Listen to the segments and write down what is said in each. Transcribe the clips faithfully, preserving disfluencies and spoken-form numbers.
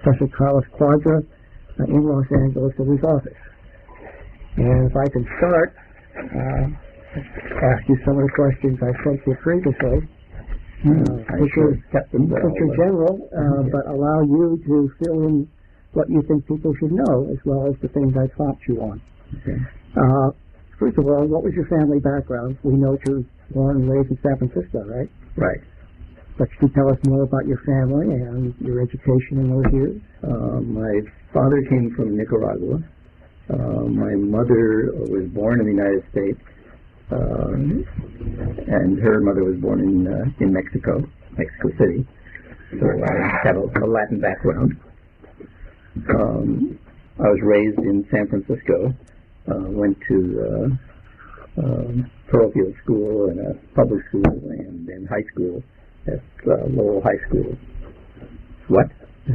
Professor Carlos Quadra uh, in Los Angeles at his office. And if I can start, uh, ask you some of the questions I sent you previously, Hmm, uh, I which sure are, kept them well. which are general, uh, yeah. but allow you to fill in what you think people should know, as well as the things I taught you on. Okay. Uh, first of all, what was your family background? We know you were born and raised in San Francisco, right? Right. But could you tell us more about your family and your education in those years? Uh, my father came from Nicaragua. Uh, my mother was born in the United States, uh, and her mother was born in uh, in Mexico, Mexico City. So I have a, a Latin background. Um, I was raised in San Francisco. Uh, went to uh, um, Pearlfield School and a public school and then high school at uh, Lowell High School. What?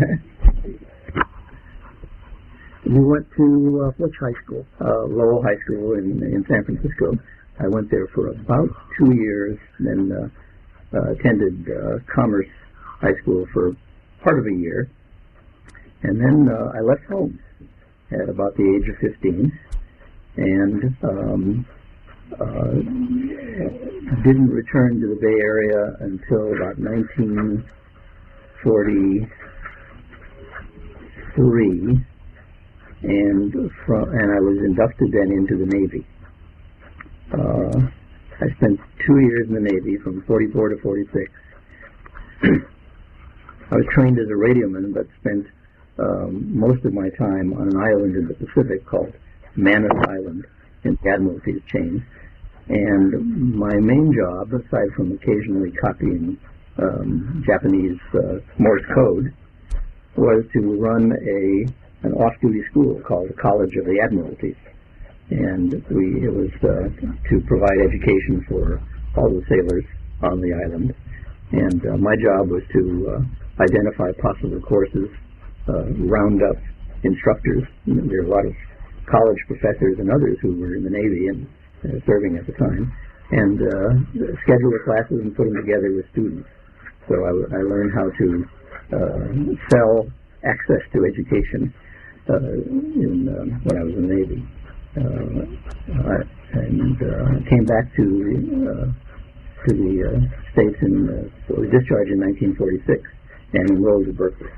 You went to uh, which high school? Uh, Lowell High School in in San Francisco. I went there for about two years, then uh, uh, attended uh, Commerce High School for part of a year, and then uh, I left home at about the age of fifteen, and um, uh, didn't return to the Bay Area until about nineteen forty-three, and from and I was inducted then into the Navy. Uh, I spent two years in the Navy, from forty-four to forty-six. I was trained as a radioman, but spent um, most of my time on an island in the Pacific called Manus Island in the Admiralty's chain. And my main job, aside from occasionally copying um, Japanese uh, Morse code, was to run a an off-duty school called the College of the Admiralty. And we it was uh, to provide education for all the sailors on the island. And uh, my job was to uh, identify possible courses, uh, round up instructors. You know, there were a lot of college professors and others who were in the Navy and uh, serving at the time, and uh, schedule the classes and put them together with students. So I, I learned how to uh, sell access to education uh, in, uh, when I was in the Navy. Uh, I, and uh, came back to uh, to the uh, States in uh, was discharged in nineteen forty-six and enrolled at Berkeley.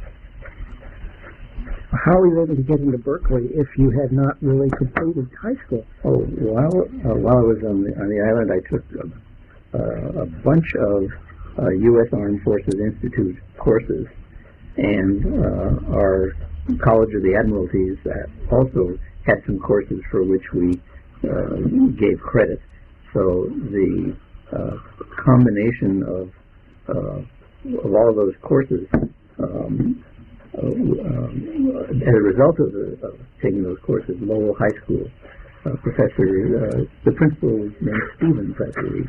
How were you able to get into Berkeley if you had not really completed high school? Oh, while uh, while I was on the on the island, I took a, uh, a bunch of uh, U S Armed Forces Institute courses, and uh, our College of the Admiralties uh, also had some courses for which we uh, gave credit. So the uh, combination of uh, of all of those courses, um, uh, um, as a result of, the, of taking those courses, Lowell High School, uh, Professor, uh, the principal was named Stevens, I believe,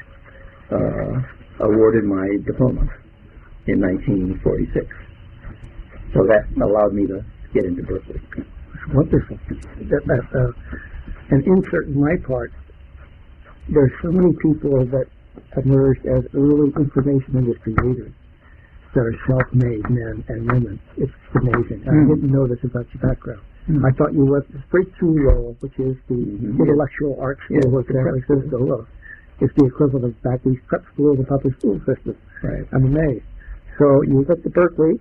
uh, awarded my diploma in nineteen forty-six. So that allowed me to get into Berkeley. Wonderful. That, that, uh, an insert in my part, there's so many people that emerged as early information industry leaders that are self-made men and women. It's amazing. Mm. I didn't know this about your background. Mm. I thought you went straight through Lowell, which is the mm-hmm. intellectual arts school yes, of San Francisco. Well, it's the equivalent of back these prep schools and public school systems. Right. I'm amazed. So you went to Berkeley,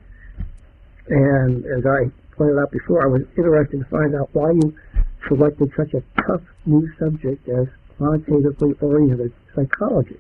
and as I pointed out before, I was interested to find out why you selected such a tough new subject as quantitatively oriented psychology.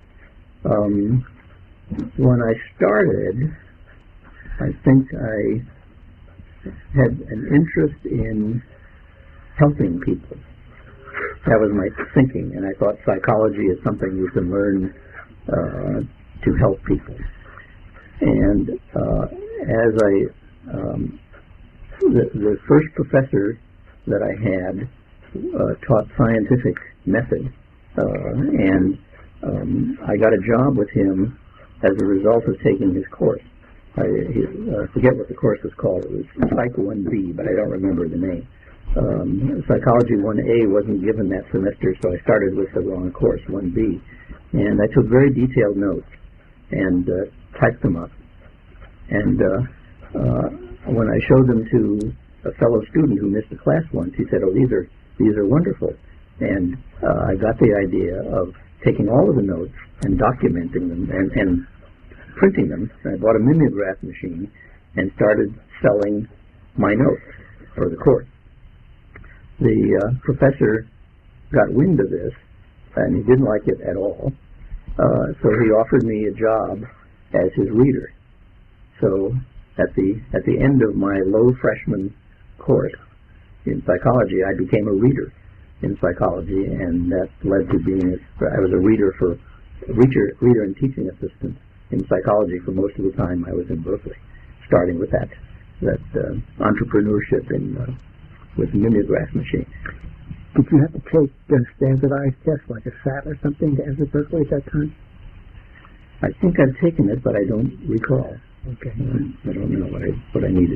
Um, when I started, I think I had an interest in helping people. That was my thinking, and I thought psychology is something you can learn uh, to help people. And uh, as I um, The, the first professor that I had uh, taught scientific method, uh, and um, I got a job with him as a result of taking his course. I uh, forget what the course was called. It was Psych one B, but I don't remember the name. Um, Psychology one A wasn't given that semester, so I started with the wrong course, one B. And I took very detailed notes and uh, typed them up. And uh, uh, when I showed them to a fellow student who missed a class once, he said, "Oh, these are these are wonderful." And uh, I got the idea of taking all of the notes and documenting them and, and printing them. I bought a mimeograph machine and started selling my notes for the course. The uh, professor got wind of this, and he didn't like it at all. Uh, so he offered me a job as his reader. So at the at the end of my low freshman course in psychology, I became a reader in psychology, and that led to being a, I was a reader for reader reader and teaching assistant in psychology for most of the time I was in Berkeley, starting with that that uh, entrepreneurship in uh, with the mimeograph machine. Did you have to take a standardized test like a S A T or something to enter Berkeley at that time? I think I've taken it, but I don't recall. Okay. Um, I don't know what I what I needed.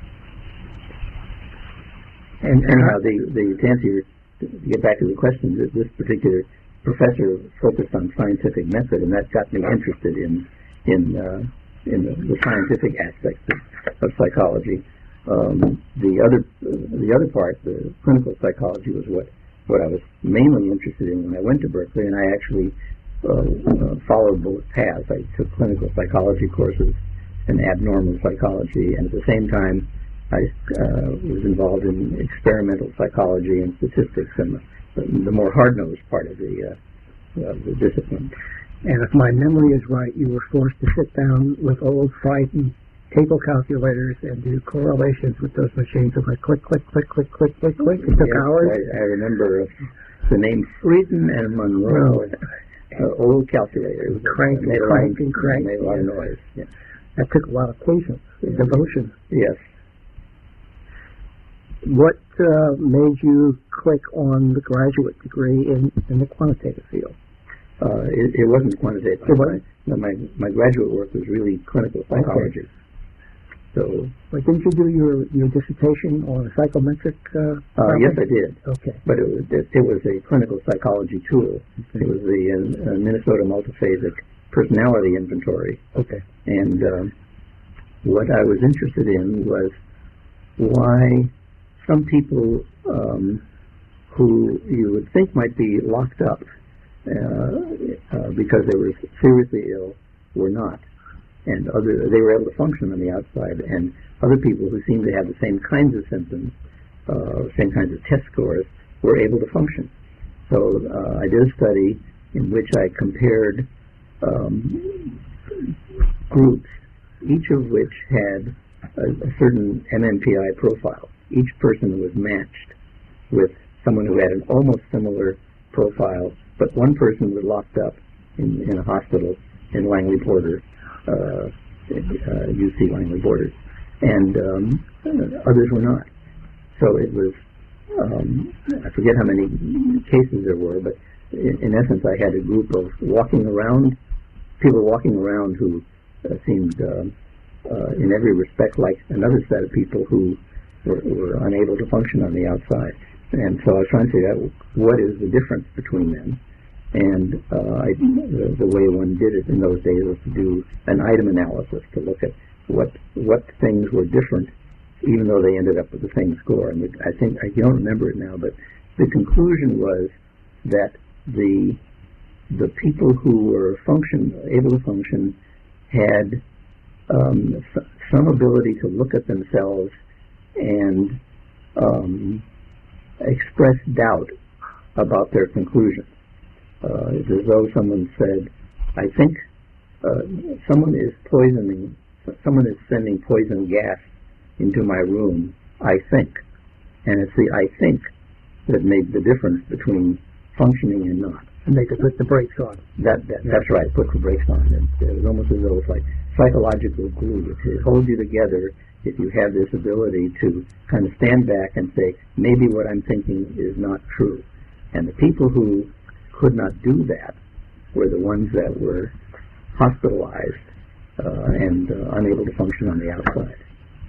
And, and Anyhow, the the to answer your, to get back to the question, this, this particular professor focused on scientific method, and that got me interested in in uh, in the, the scientific aspects of, of psychology. Um, the other the other part, the clinical psychology, was what what I was mainly interested in when I went to Berkeley, and I actually uh, uh, followed both paths. I took clinical psychology courses and abnormal psychology, and at the same time, I uh, was involved in experimental psychology and statistics, and the, the more hard-nosed part of the uh, of the discipline. And if my memory is right, you were forced to sit down with old frightened table calculators and do correlations with those machines. It was like click, click, click, click, click, click, click. It took Yes, hours. I, I remember the name Frieden and Monroe, uh, old calculators. Crank and made a crank lot, and crank. Made a lot of noise. Yeah. That took a lot of patience and devotion. Yes. What uh, made you click on the graduate degree in, in the quantitative field? Uh, it, it wasn't quantitative. It wasn't? My, my, my graduate work was really clinical psychology. Okay. So, But didn't you do your, your dissertation on a psychometric uh, uh, yes, I did. Okay. But it was, it, it was a clinical psychology tool. Okay. It was the uh, Minnesota Multiphasic Personality Inventory. Okay. And um, what I was interested in was why some people um, who you would think might be locked up uh, uh, because they were seriously ill were not. And other, they were able to function on the outside, and other people who seemed to have the same kinds of symptoms, uh, same kinds of test scores, were able to function. So uh, I did a study in which I compared um, groups, each of which had a, a certain M M P I profile. Each person was matched with someone who had an almost similar profile, but one person was locked up in, in a hospital in Langley Porter, uh, uh, U C Langley Porter, and um, others were not. So it was, um, I forget how many cases there were, but in, in essence I had a group of walking around, people walking around who uh, seemed uh, uh, in every respect like another set of people who were, were unable to function on the outside. And so I was trying to figure out what is the difference between them. And uh, I, the, the way one did it in those days was to do an item analysis to look at what what things were different, even though they ended up with the same score. And I think, I don't remember it now, but the conclusion was that the the people who were function able to function had um, some ability to look at themselves and um, express doubt about their conclusions. Uh, it's as though someone said, I think uh, someone is poisoning, someone is sending poison gas into my room, I think. And it's the I think that made the difference between functioning and not. And they could put the brakes on. That, that yeah. That's right, put the brakes on. It, it was almost as though it's like psychological glue. It holds you together if you have this ability to kind of stand back and say, maybe what I'm thinking is not true. And the people who could not do that were the ones that were hospitalized uh, and uh, unable to function on the outside.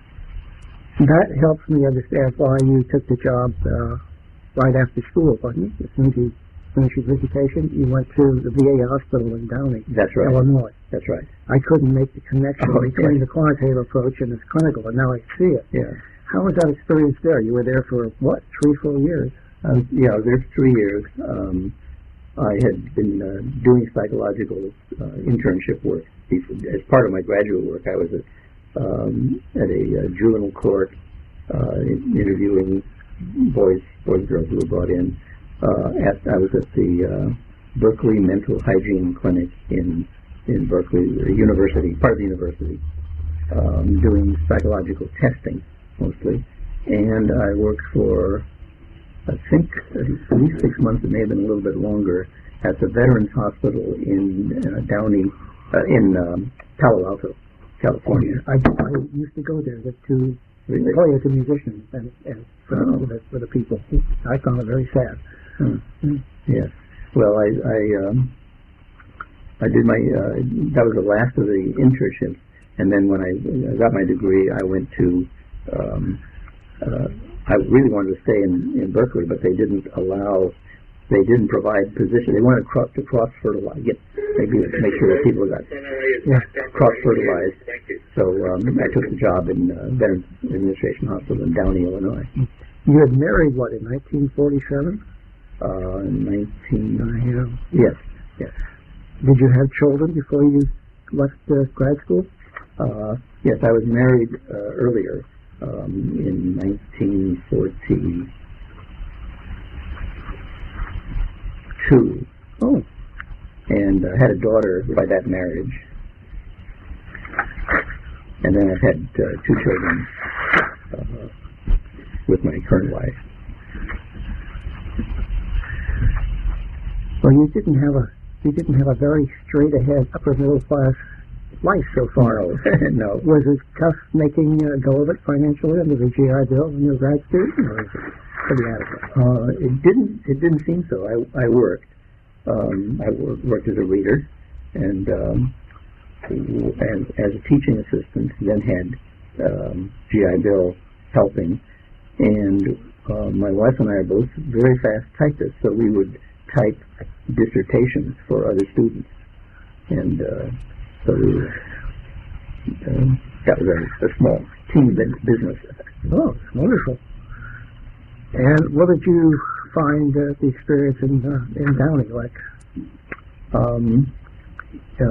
That helps me understand why you took the job uh, right after school, wasn't it? It seems you finish your visitation, you went to the V A hospital in Downey, That's right. Illinois. That's right. I couldn't make the connection Oh, between yeah. the quantitative approach and this clinical, but now I see it. Yeah. How was that experience there? You were there for, what, three, four years? Um, yeah, I was there for three years. Um, I had been uh, doing psychological uh, internship work. As part of my graduate work, I was at, um, at a uh, juvenile court uh, interviewing boys, boys and girls who were brought in. Uh, at, I was at the uh, Berkeley Mental Hygiene Clinic in in Berkeley the University, part of the university, um, doing psychological testing mostly. And I worked for, I think, at least six months. It may have been a little bit longer at the Veterans Hospital in uh, Downey, uh, in um, Palo Alto, California. I, I used to go there to, to Really? play as a musician and, and for, Oh. for, the, for the people. I found it very sad. Hmm. Mm. Yes. Well, I I, um, I did my uh, that was the last of the internships, and then when I, I got my degree, I went to. Um, uh, I really wanted to stay in, in Berkeley, but they didn't allow. They didn't provide position. They wanted cross, to cross fertilize, get maybe make sure that people got Yeah. cross fertilized. So um, I took the job in uh, Veterans Administration Hospital in Downey, Illinois. You had married, what, in nineteen forty-seven? Uh, nineteen. Uh, Yes. Yes. Did you have children before you left uh, grad school? Uh, yes, I was married uh, earlier um, in nineteen forty-two, Oh, and uh, had a daughter by that marriage. And then I've had uh, two children uh, with my current wife. well, you didn't have a you didn't have a very straight ahead upper middle class life so far. No, no. Was it tough making a go of it financially under the G I Bill when you were a grad student, or was it pretty adequate? Uh, it didn't. It didn't seem so. I, I worked. Um, I wor- worked as a reader, and um, and as a teaching assistant. Then had um, G I Bill helping, and uh, my wife and I are both very fast typists, so we would type dissertations for other students, and uh, so we were, uh, that was a, a small team business. Oh, it's wonderful. And what did you find uh, the experience in uh, in Downey like? Um, uh,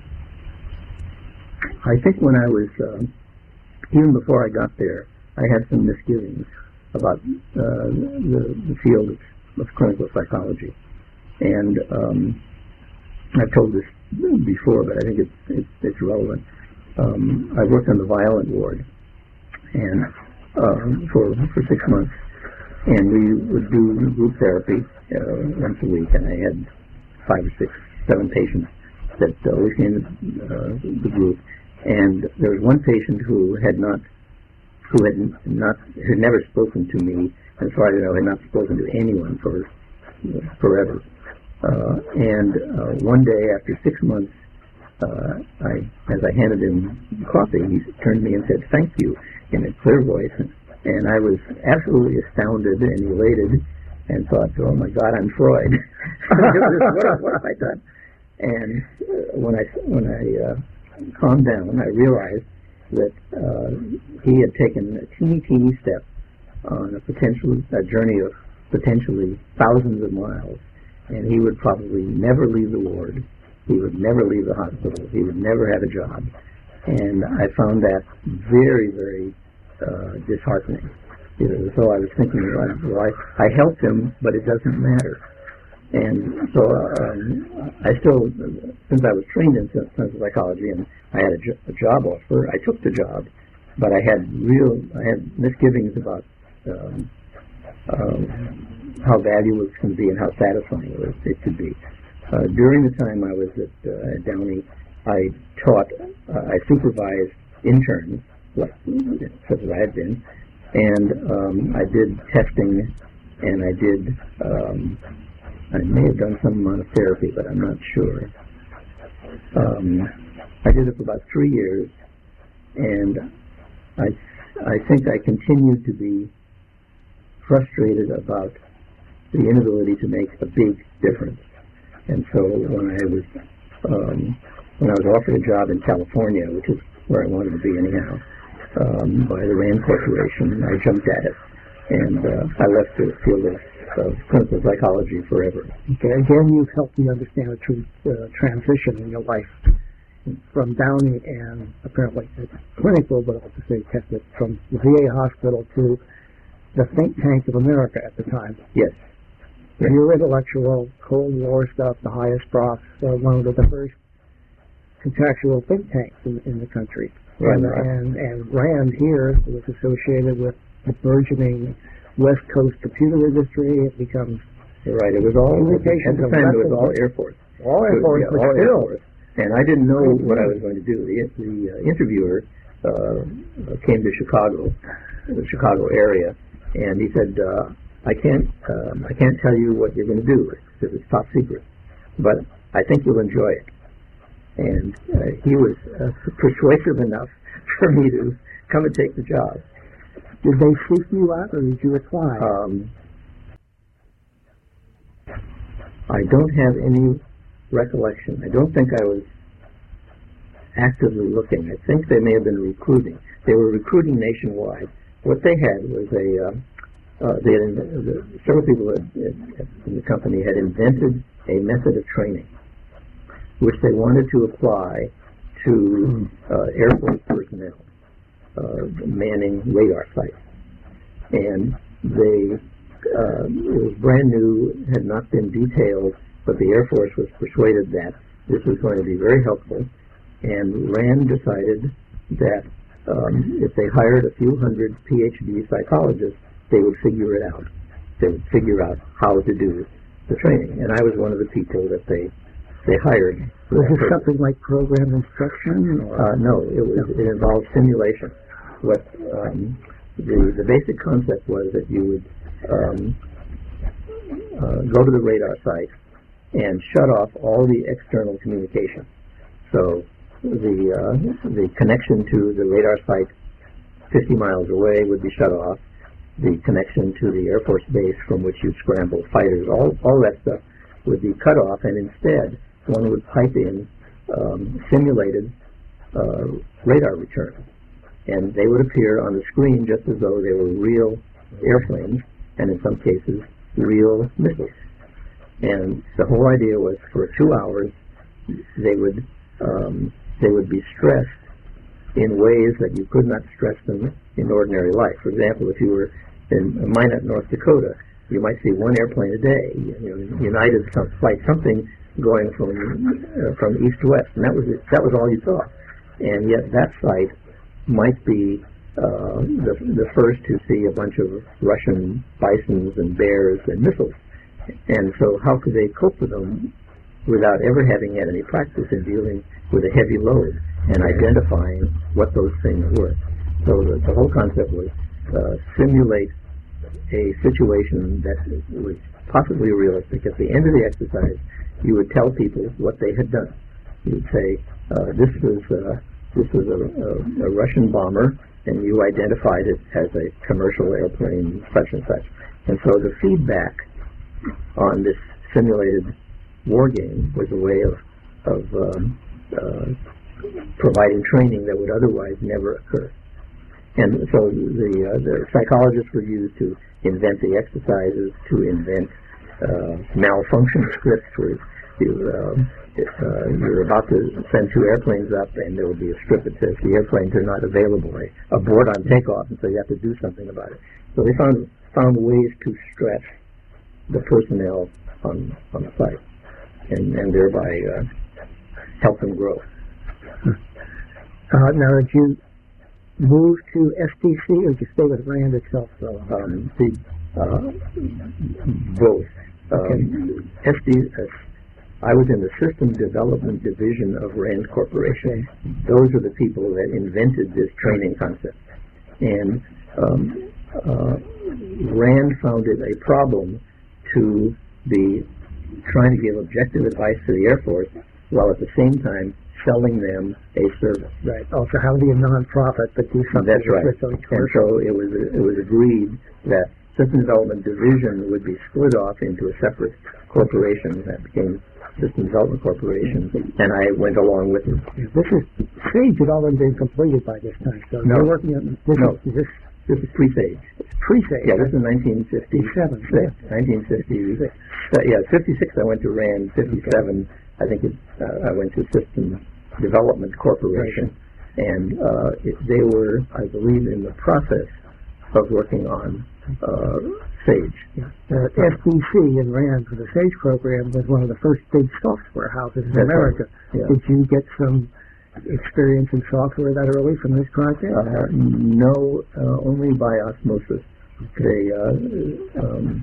I think when I was, uh, even before I got there, I had some misgivings about uh, the, the field of, of clinical psychology. And um, I've told this before, but I think it's, it's, it's relevant. Um, I worked on the violent ward and uh, for, for six months. And we would do group therapy uh, once a week, and I had five or six, seven patients that uh, always came to uh, the group. And there was one patient who had not, who had not, had never spoken to me, as far as I know, had not spoken to anyone for uh, forever. Uh, and uh, one day, after six months, uh, I, as I handed him coffee, he turned to me and said, "Thank you," in a clear voice. And I was absolutely astounded and elated, and thought, "Oh my God, I'm Freud! what, have, what have I done?" And uh, when I when I uh, calmed down, I realized that uh, he had taken a teeny, teeny step on a potential a journey of potentially thousands of miles, and he would probably never leave the ward. He would never leave the hospital. He would never have a job, and I found that very, very Uh, disheartening. You know, so I was thinking, well, I, I helped him, but it doesn't matter. And so um, I still, since I was trained in clinical psychology and I had a, jo- a job offer, I took the job, but I had real, I had misgivings about um, um, how valuable it can be and how satisfying it, was, it could be. Uh, during the time I was at, uh, at Downey, I taught, uh, I supervised interns, like, such as I had been, and um, I did testing, and I did, um, I may have done some amount of therapy, but I'm not sure. Um, I did it for about three years, and I, I think I continued to be frustrated about the inability to make a big difference. And so when I was um, when I was offered a job in California, which is where I wanted to be anyhow, um, by the RAND Corporation, I jumped at it, and uh, I left the field of, of clinical psychology forever. Okay, again, you've helped me understand the true uh, transition in your life from Downey and apparently it's clinical, but also say tested from the V A hospital to the think tank of America at the time. Yes. yes. Your intellectual Cold War stuff, the highest profs, uh, one of the first contractual think tanks in, in the country. Right, and, right. and and RAND here was associated with the burgeoning West Coast computer industry. It becomes right. It was all communications. At the time, it was all Air Force. All Air Force, yeah, but all still. Air Force. And I didn't know what I was going to do. The, the uh, interviewer uh, came to Chicago, the Chicago area, and he said, uh, "I can't, um, I can't tell you what you're going to do because it's top secret, but I think you'll enjoy it." And uh, he was uh, persuasive enough for me to come and take the job. Did they seek you out, or did you apply? Um, I don't have any recollection. I don't think I was actively looking. I think they may have been recruiting. They were recruiting nationwide. What they had was a, uh, uh, they had, uh, several people had, had, in the company had invented a method of training, which they wanted to apply to uh, Air Force personnel uh, manning radar sites. And they, uh, it was brand new, had not been detailed, but the Air Force was persuaded that this was going to be very helpful, and RAND decided that um, if they hired a few hundred P H D psychologists, they would figure it out. They would figure out how to do the training. And I was one of the people that they they hired. Was this something like program instruction? Or? Uh, no, it was. It involved simulation. What um, the the basic concept was that you would um, uh, go to the radar site and shut off all the external communication. So the uh, the connection to the radar site fifty miles away would be shut off. The connection to the Air Force base from which you scramble fighters, all all that stuff would be cut off, and instead one would pipe in um, simulated uh, radar returns, and they would appear on the screen just as though they were real airplanes, and in some cases real missiles. And the whole idea was for two hours they would um, they would be stressed in ways that you could not stress them in ordinary life. For example, if you were in Minot, North Dakota, you might see one airplane a day. You know, United some flight, something going from uh, from east to west, and that was it. That was all you saw. And yet that site might be uh, the the first to see a bunch of Russian bisons and bears and missiles. And so how could they cope with them without ever having had any practice in dealing with a heavy load and identifying what those things were? So the, the whole concept was uh, simulate a situation that was possibly realistic. At the end of the exercise, you would tell people what they had done. You would say, uh, this was, uh, this was a, a, a Russian bomber, and you identified it as a commercial airplane, such and such. And so the feedback on this simulated war game was a way of, of um, uh, providing training that would otherwise never occur. And so the, uh, the psychologists were used to invent the exercises, to invent uh, malfunction scripts where you, uh, if, uh, you're about to send two airplanes up and there will be a script that says the airplanes are not available, abort on takeoff, and so you have to do something about it. So they found found ways to stress the personnel on on the site, and, and thereby uh, help them grow. Uh, now, did you move to S T C, or did you stay with RAND itself? So, um, the, uh, both. Okay. Um, S D, uh, I was in the System Development Division of RAND Corporation. Okay. Those are the people that invented this training concept. And um, uh, RAND found it a problem to be trying to give objective advice to the Air Force while at the same time selling them a service. Right. Also, how to be a non-profit, but do something That's right. that's really And commercial. so it was it was agreed that System Development Division would be split off into a separate corporation that became System Development Corporation, and I went along with it. This is, SAGE had already been completed by this time, so No. you're working on, this No. is, this This is pre-SAGE. pre-SAGE. Yeah, this is nineteen fifty-seven. yeah. nineteen fifty. Uh, yeah, fifty-six I went to RAND. fifty-seven, I think it, uh, I went to System Development Corporation, and uh, it, they were, I believe, in the process of working on uh, SAGE. Yeah. Uh, S D C and RAND for the SAGE program was one of the first big software houses in That's America. right. Yeah. Did you get some experience in software that early from this project? Uh, no, uh, only by osmosis. They, uh, um,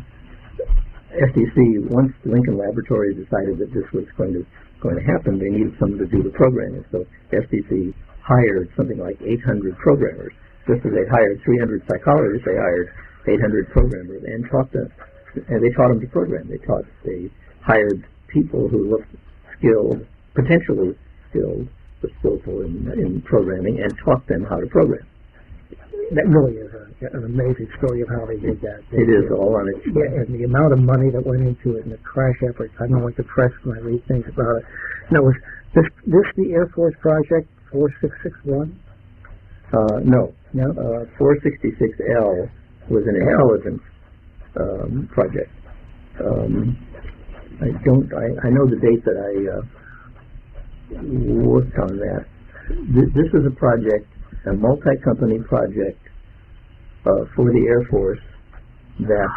S D C, once Lincoln Laboratories decided that this was going to going to happen, they needed someone to do the programming. So S D C hired something like eight hundred programmers. Just as they hired three hundred psychologists, they hired eight hundred programmers and taught them. And they taught them to program. They taught. They hired people who looked skilled, potentially skilled, but skillful in, in programming, and taught them how to program. That really is a, an amazing story of how they did that. It is all on its. Yeah, and the amount of money that went into it and the crash efforts. I don't like to press when I read things about it. Now, was this this the Air Force project four six six one? Uh, no. No. Uh, four sixty-six L was an intelligence um, project. Um, I don't. I, I know the date that I uh, worked on that. This, this was a project, a multi-company project uh, for the Air Force that.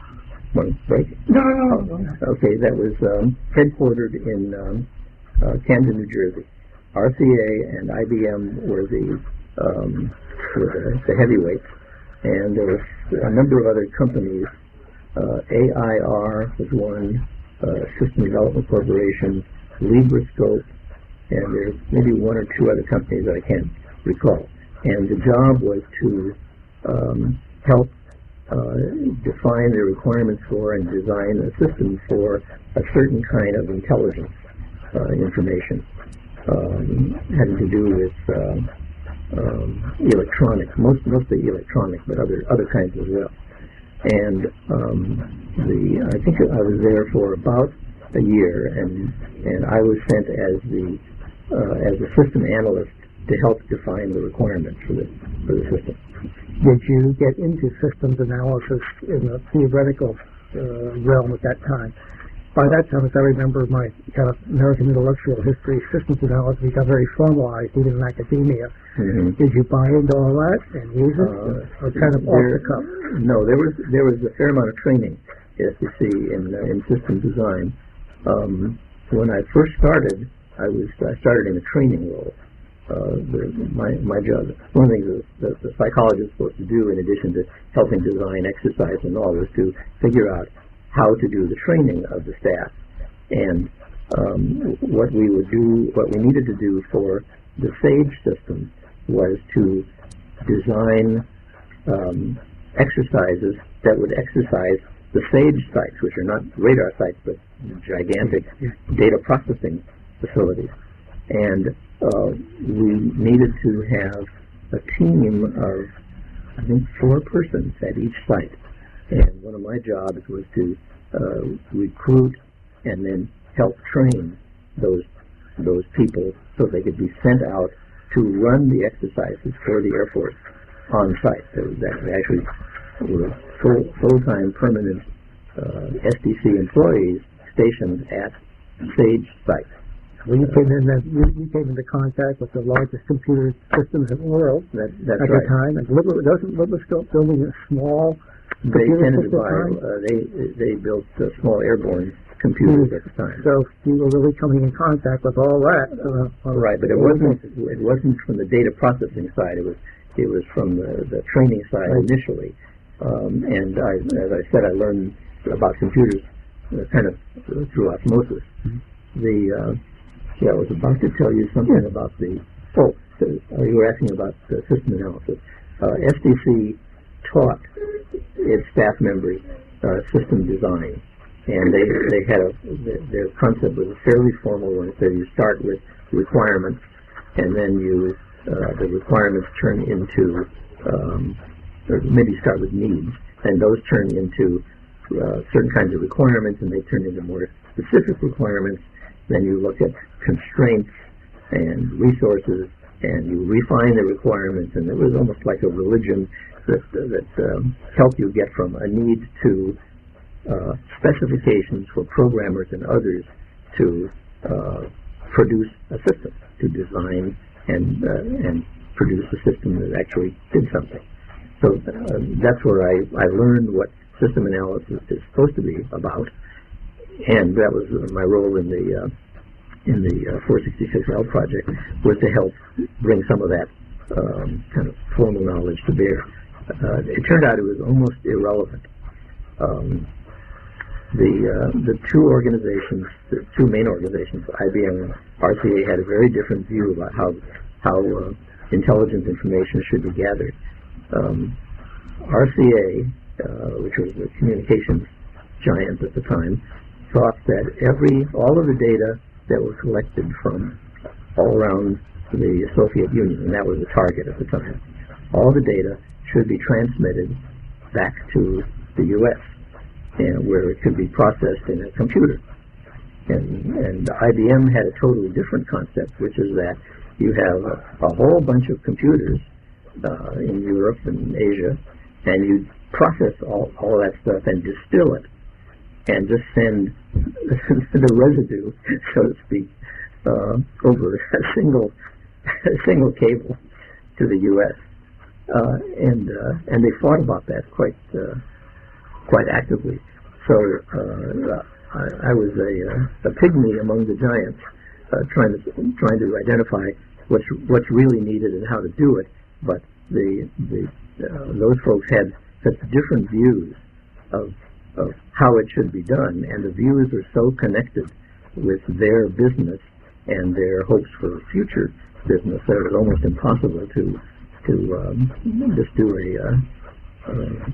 One break. No, no, no. no. Okay, that was um, headquartered in um, uh, Camden, New Jersey. R C A and I B M were the um, were the, the heavyweights, and there was a number of other companies. Uh, A I R was one, uh, System Development Corporation, LibraScope, and there's maybe one or two other companies that I can't recall. And the job was to um, help uh, define the requirements for and design a system for a certain kind of intelligence uh, information, um, having to do with uh, um, electronics, most mostly electronic, but other other kinds as well. And um, the I think I was there for about a year, and and I was sent as the uh, as a system analyst to help define the requirements for the for the system. Did you get into systems analysis in the theoretical uh, realm at that time? By that time, as I remember my kind of American intellectual history, systems analysis got very formalized even in academia. Mm-hmm. Did you buy into all that and use it, Uh, or kind of off there, the cuff? No, there was there was a fair amount of training at S D C in uh, in system design. Um, when I first started, I was I started in a training role. Uh, the, my my job, one of the things that the psychologist is supposed to do, in addition to helping design exercise and all, is to figure out how to do the training of the staff. And um, what we would do, what we needed to do for the SAGE system was to design um, exercises that would exercise the SAGE sites, which are not radar sites, but gigantic data processing facilities. And uh, we needed to have a team of, I think, four persons at each site. And one of my jobs was to uh, recruit and then help train those those people so they could be sent out to run the exercises for the Air Force on site. So that actually were full, full-time permanent uh, S D C employees stationed at SAGE sites. When you came in, uh, you, you came into contact with the largest computer systems in the world That, that's at right. the time. And Libra, doesn't LibraScope building a small They computer tended to system buy. time? Uh, they they built uh, small airborne computers at the time. So you were really coming in contact with all that. Uh, on- Right, but it wasn't it wasn't from the data processing side. It was it was from the, the training side Right. initially. Um, and I, as I said, I learned about computers uh, kind of through osmosis. Mm-hmm. The uh, yeah, I was about to tell you something Yeah. about the oh, the, uh, you were asking about the system analysis. Uh, S D C taught its staff members uh, system design. And they they had a their concept was a fairly formal one. So you start with requirements, and then you uh, the requirements turn into um, or maybe start with needs, and those turn into uh, certain kinds of requirements, and they turn into more specific requirements. Then you look at constraints and resources, and you refine the requirements, and it was almost like a religion that that um, helped you get from a need to uh, specifications for programmers and others to uh, produce a system, to design and uh, and produce a system that actually did something. So uh, that's where I, I learned what system analysis is supposed to be about, and that was uh, my role in the uh, in the uh, four sixty-six L project, was to help bring some of that um, kind of formal knowledge to bear. Uh, it turned out it was almost irrelevant. Um, the uh, the two organizations, the two main organizations, I B M and R C A, had a very different view about how how uh, intelligence information should be gathered. Um, R C A, uh, which was the communications giant at the time, thought that every all of the data that was collected from all around the Soviet Union, and that was the target at the time, all the data should be transmitted back to the U S, and where it could be processed in a computer. And, and I B M had a totally different concept, which is that you have a, a whole bunch of computers uh, in Europe and Asia, and you process all, all that stuff and distill it, and just send the residue, so to speak, uh, over a single a single cable to the U S Uh, and uh, and they fought about that quite uh, quite actively. So uh, I, I was a, uh, a pygmy among the giants, uh, trying to trying to identify what's what's really needed and how to do it. But the the uh, those folks had such different views of of how it should be done, and the views are so connected with their business and their hopes for future business that it was almost impossible to to um, just do a uh,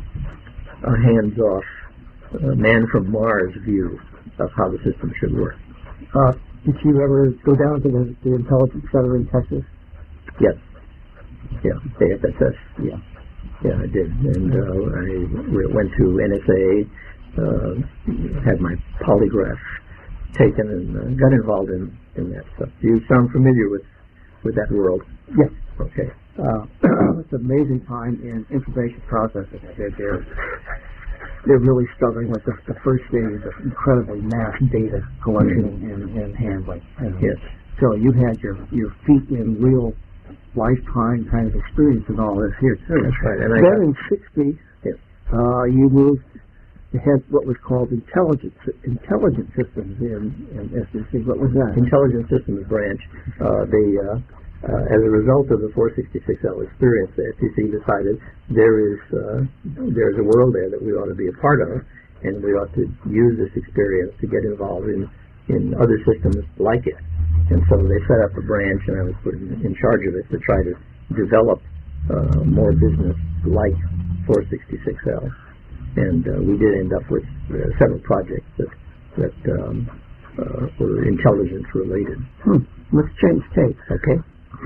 uh, a hands-off uh, man from Mars view of how the system should work. Uh, did you ever go down to the, the Intelligence Center in Texas? Yes. Yeah, A F S S. Yeah. Yeah, I did. And uh, I went to N S A, uh, had my polygraph taken, and uh, got involved in, in that stuff. Do you sound familiar with, with that world? Yes. Okay. Uh, it's an amazing time in information processing. They're, they're, they're really struggling with the, the first stage of incredibly mass data collection and, and handling. And Yes. So you had your, your feet in real lifetime kind of experience in all this here too. That's right. And I then got, in sixty, yes. uh, you moved to head what was called intelligence intelligent systems in, in S E C. What was that? Intelligence Systems Branch. Uh, they, uh, uh, as a result of the four sixty-six L experience, the S E C decided there is uh, there's a world there that we ought to be a part of, and we ought to use this experience to get involved in, in other systems like it. And so they set up a branch, and I was put in, in charge of it to try to develop uh, more business like four sixty-six L. And uh, we did end up with uh, several projects that that um, uh, were intelligence related. Hmm. Let's change tape. Okay.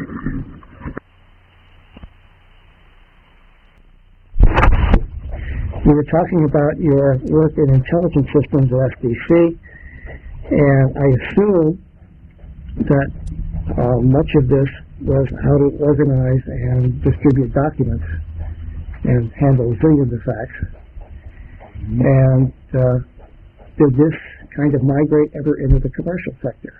We were talking about your work in intelligence systems at S D C, and I assume that uh, much of this was how to organize and distribute documents and handle zillions of facts. Mm-hmm. And uh, did this kind of migrate ever into the commercial sector?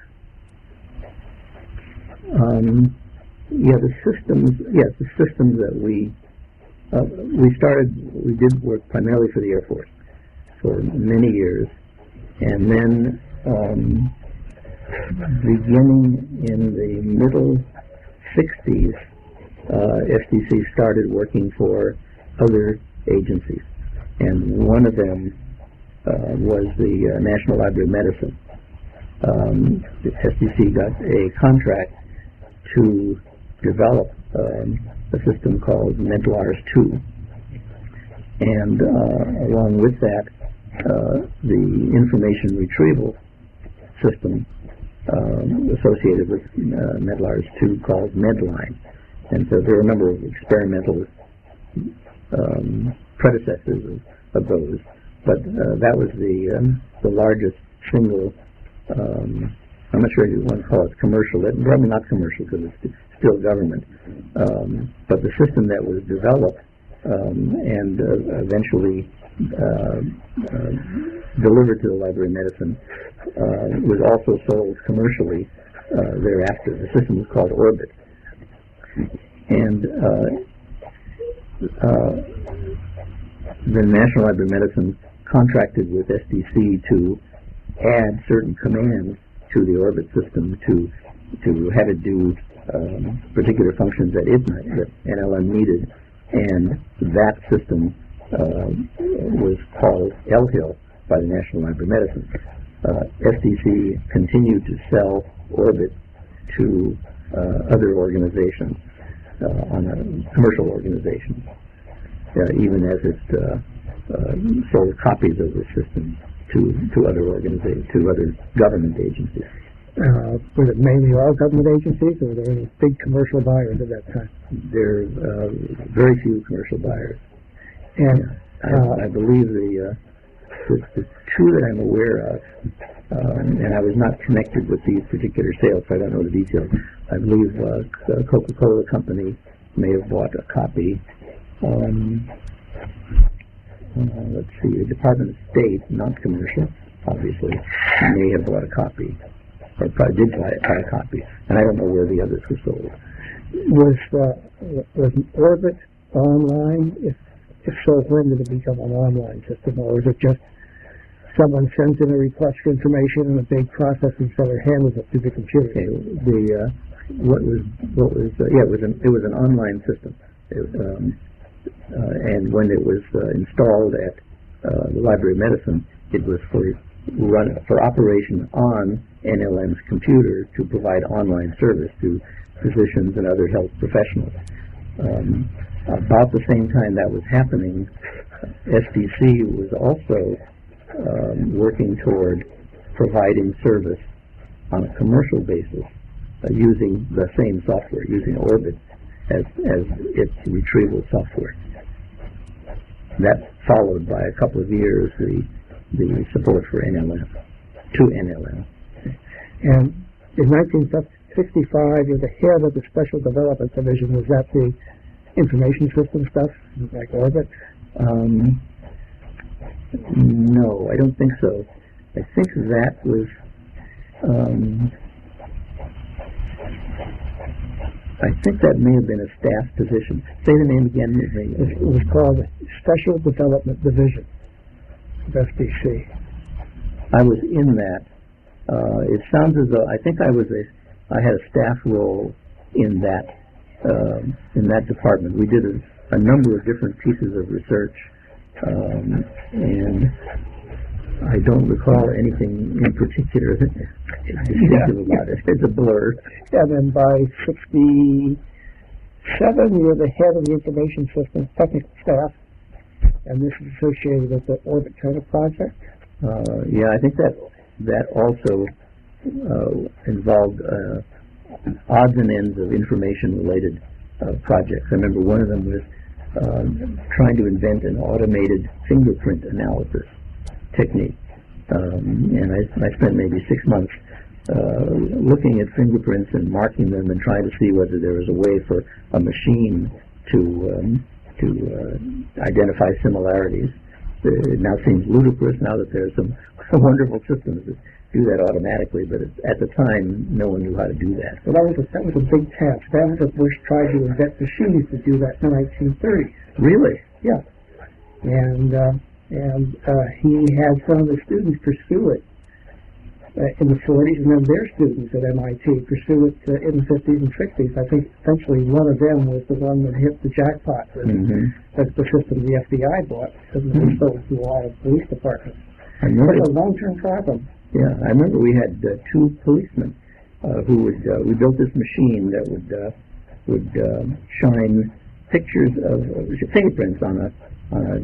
Um, yeah, the systems. Yes, the systems that we uh, we started. We did work primarily for the Air Force for many years, and then um, beginning in the middle sixties, uh, S D C started working for other agencies, and one of them uh, was the uh, National Library of Medicine. Um, the S D C got a contract to develop um, a system called MEDLARS two, and uh, along with that, uh, the information retrieval system um, associated with uh, MEDLARS two called Medline. And so there are a number of experimental um, predecessors of, of those. But uh, that was the um, the largest single. Um, I'm not sure if you want to call it commercial. It, probably not commercial because it's still government. Um, but the system that was developed um, and uh, eventually uh, uh, delivered to the Library of Medicine uh, was also sold commercially uh, thereafter. The system was called Orbit. And uh, uh, the National Library of Medicine contracted with S D C to add certain commands to the Orbit system to to have it do um, particular functions that it that N L M needed, and that system uh, was called L H I L by the National Library of Medicine. Uh, S D C continued to sell Orbit to uh, other organizations, uh, on a commercial organizations, uh, even as it uh, uh, sold copies of the system to to other organizations, to other government agencies. Uh, was it mainly all government agencies, or were there any big commercial buyers at that time? There are uh, very few commercial buyers. And yeah, uh, I, I believe the, uh, the, the two that I'm aware of, um, and I was not connected with these particular sales, so I don't know the details. I believe uh, Coca-Cola Company may have bought a copy. Um, uh, let's see, the Department of State, not commercial, obviously, may have bought a copy, or probably did buy, buy a copy, and I don't know where the others were sold. Was uh, was Orbit online? If if so, when did it become an online system, or was it just someone sends in a request for information and a big processing center handles it to the computer? Okay, the uh, what was what was uh, yeah, it was an it was an online system, it, um, uh, and when it was uh, installed at uh, the Library of Medicine, it was for run for operation on N L M's computer to provide online service to physicians and other health professionals. Um, about the same time that was happening, S D C was also um, working toward providing service on a commercial basis uh, using the same software, using Orbit as, as its retrieval software. That followed by a couple of years the the support for N L M, to N L M. And in nineteen sixty-five, you're the head of the Special Development Division. Was that the information system stuff, like Orbit? Um, no, I don't think so. I think that was, um, I think that may have been a staff position. Say the name again. It was called the Special Development Division of S D C. I was in that. Uh, it sounds as though I think I was a, I had a staff role in that, uh, in that department. We did a, a number of different pieces of research, um, and I don't recall anything in particular distinctive yeah. about it. It's a blur. And then by sixty-seven, you're the head of the Information Systems Technical Staff, and this is associated with the Orbit China project. Uh, yeah, I think that that also uh, involved uh, odds and ends of information-related uh, projects. I remember one of them was uh, trying to invent an automated fingerprint analysis technique, um, and I, I spent maybe six months uh, looking at fingerprints and marking them and trying to see whether there was a way for a machine to um, to uh, identify similarities. It now seems ludicrous now that there's some wonderful systems that do that automatically, but at the time, no one knew how to do that. Well, that was a, that was a big task. Vannevar Bush tried to invent machines to do that in the nineteen thirties. Really? Yeah. And uh, and uh, he had some of the students pursue it uh, in the forties, and then their students at M I T pursue it uh, in the fifties and sixties. I think eventually one of them was the one that hit the jackpot. Mm-hmm. That's the system the F B I bought, because it was sold to a lot of police departments. I remember, It's a long-term problem. yeah, I remember we had uh, two policemen uh, who would, uh, we built this machine that would uh, would uh, shine pictures of uh, fingerprints on a, on a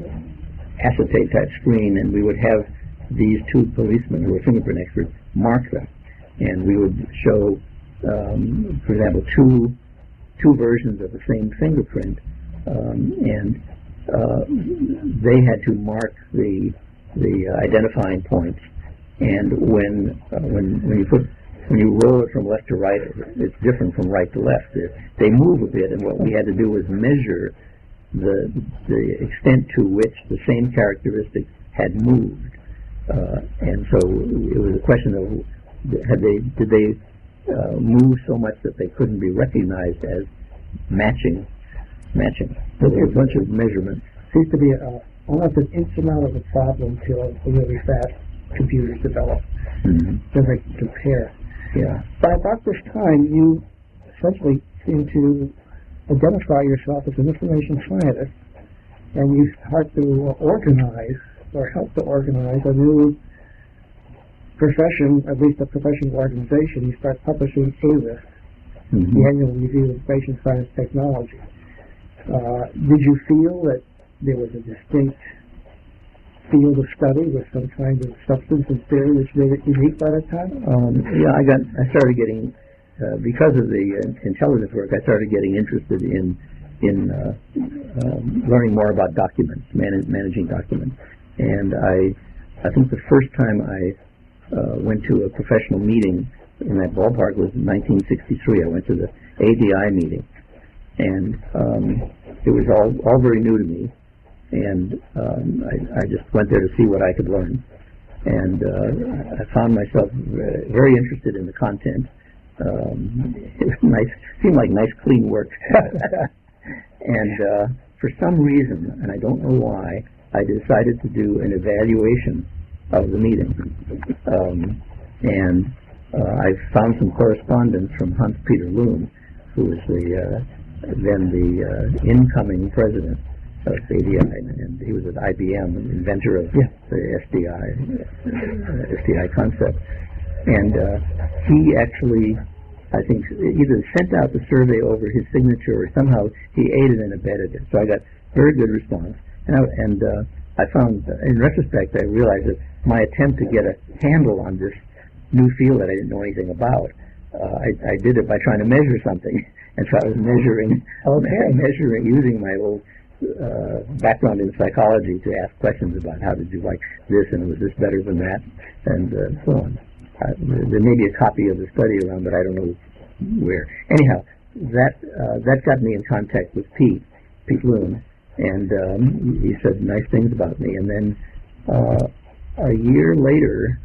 uh, acetate type screen, and we would have these two policemen who were fingerprint experts mark them, and we would show, um, for example, two two versions of the same fingerprint, um, and uh, they had to mark the the uh, identifying points, and when uh, when when you put when you roll it from left to right, it's different from right to left. It, they move a bit, and what we had to do was measure the the extent to which the same characteristic had moved, uh, and so it was a question of had they did they uh, move so much that they couldn't be recognized as matching matching. So there was a bunch of measurements. Seems to be a, almost an insurmountable problem till the really fast computers develop. Mm-hmm. Then they can compare. Yeah. By about this time, you essentially seem to identify yourself as an information scientist, and you start to organize, or help to organize, a new profession, at least a professional organization. You start publishing A R I S, Mm-hmm. the Annual Review of Information Science Technology. Uh, did you feel that there was a distinct field of study with some kind of substance and theory which made it unique by that time? Um, yeah, I got. I started getting uh, because of the uh, intelligence work. I started getting interested in in uh, um, learning more about documents, man- managing documents. And I, I think the first time I uh, went to a professional meeting in that ballpark was in nineteen sixty-three. I went to the A D I meeting, and um, it was all all very new to me. And um, I, I just went there to see what I could learn, and uh, I found myself very interested in the content. Um, it was nice, seemed like nice, clean work. And uh, for some reason, and I don't know why, I decided to do an evaluation of the meeting. Um, and uh, I found some correspondence from Hans Peter Loom, who was the uh, then the uh, incoming president of A D I, and he was at I B M, an inventor of Yeah. the S D I uh, S D I concept. And uh, he actually, I think, either sent out the survey over his signature or somehow he aided and abetted it. So I got very good response. And I, and uh, I found, in retrospect, I realized that my attempt to get a handle on this new field that I didn't know anything about, uh, I, I did it by trying to measure something. And so I was measuring, Okay. measuring, using my old uh, background in psychology to ask questions about how did you like this, and was this better than that, and uh, so on. Uh, there may be a copy of the study around, but I don't know where. Anyhow, that uh, that got me in contact with Pete, Pete Loom, and um, he said nice things about me. And then uh, a year later,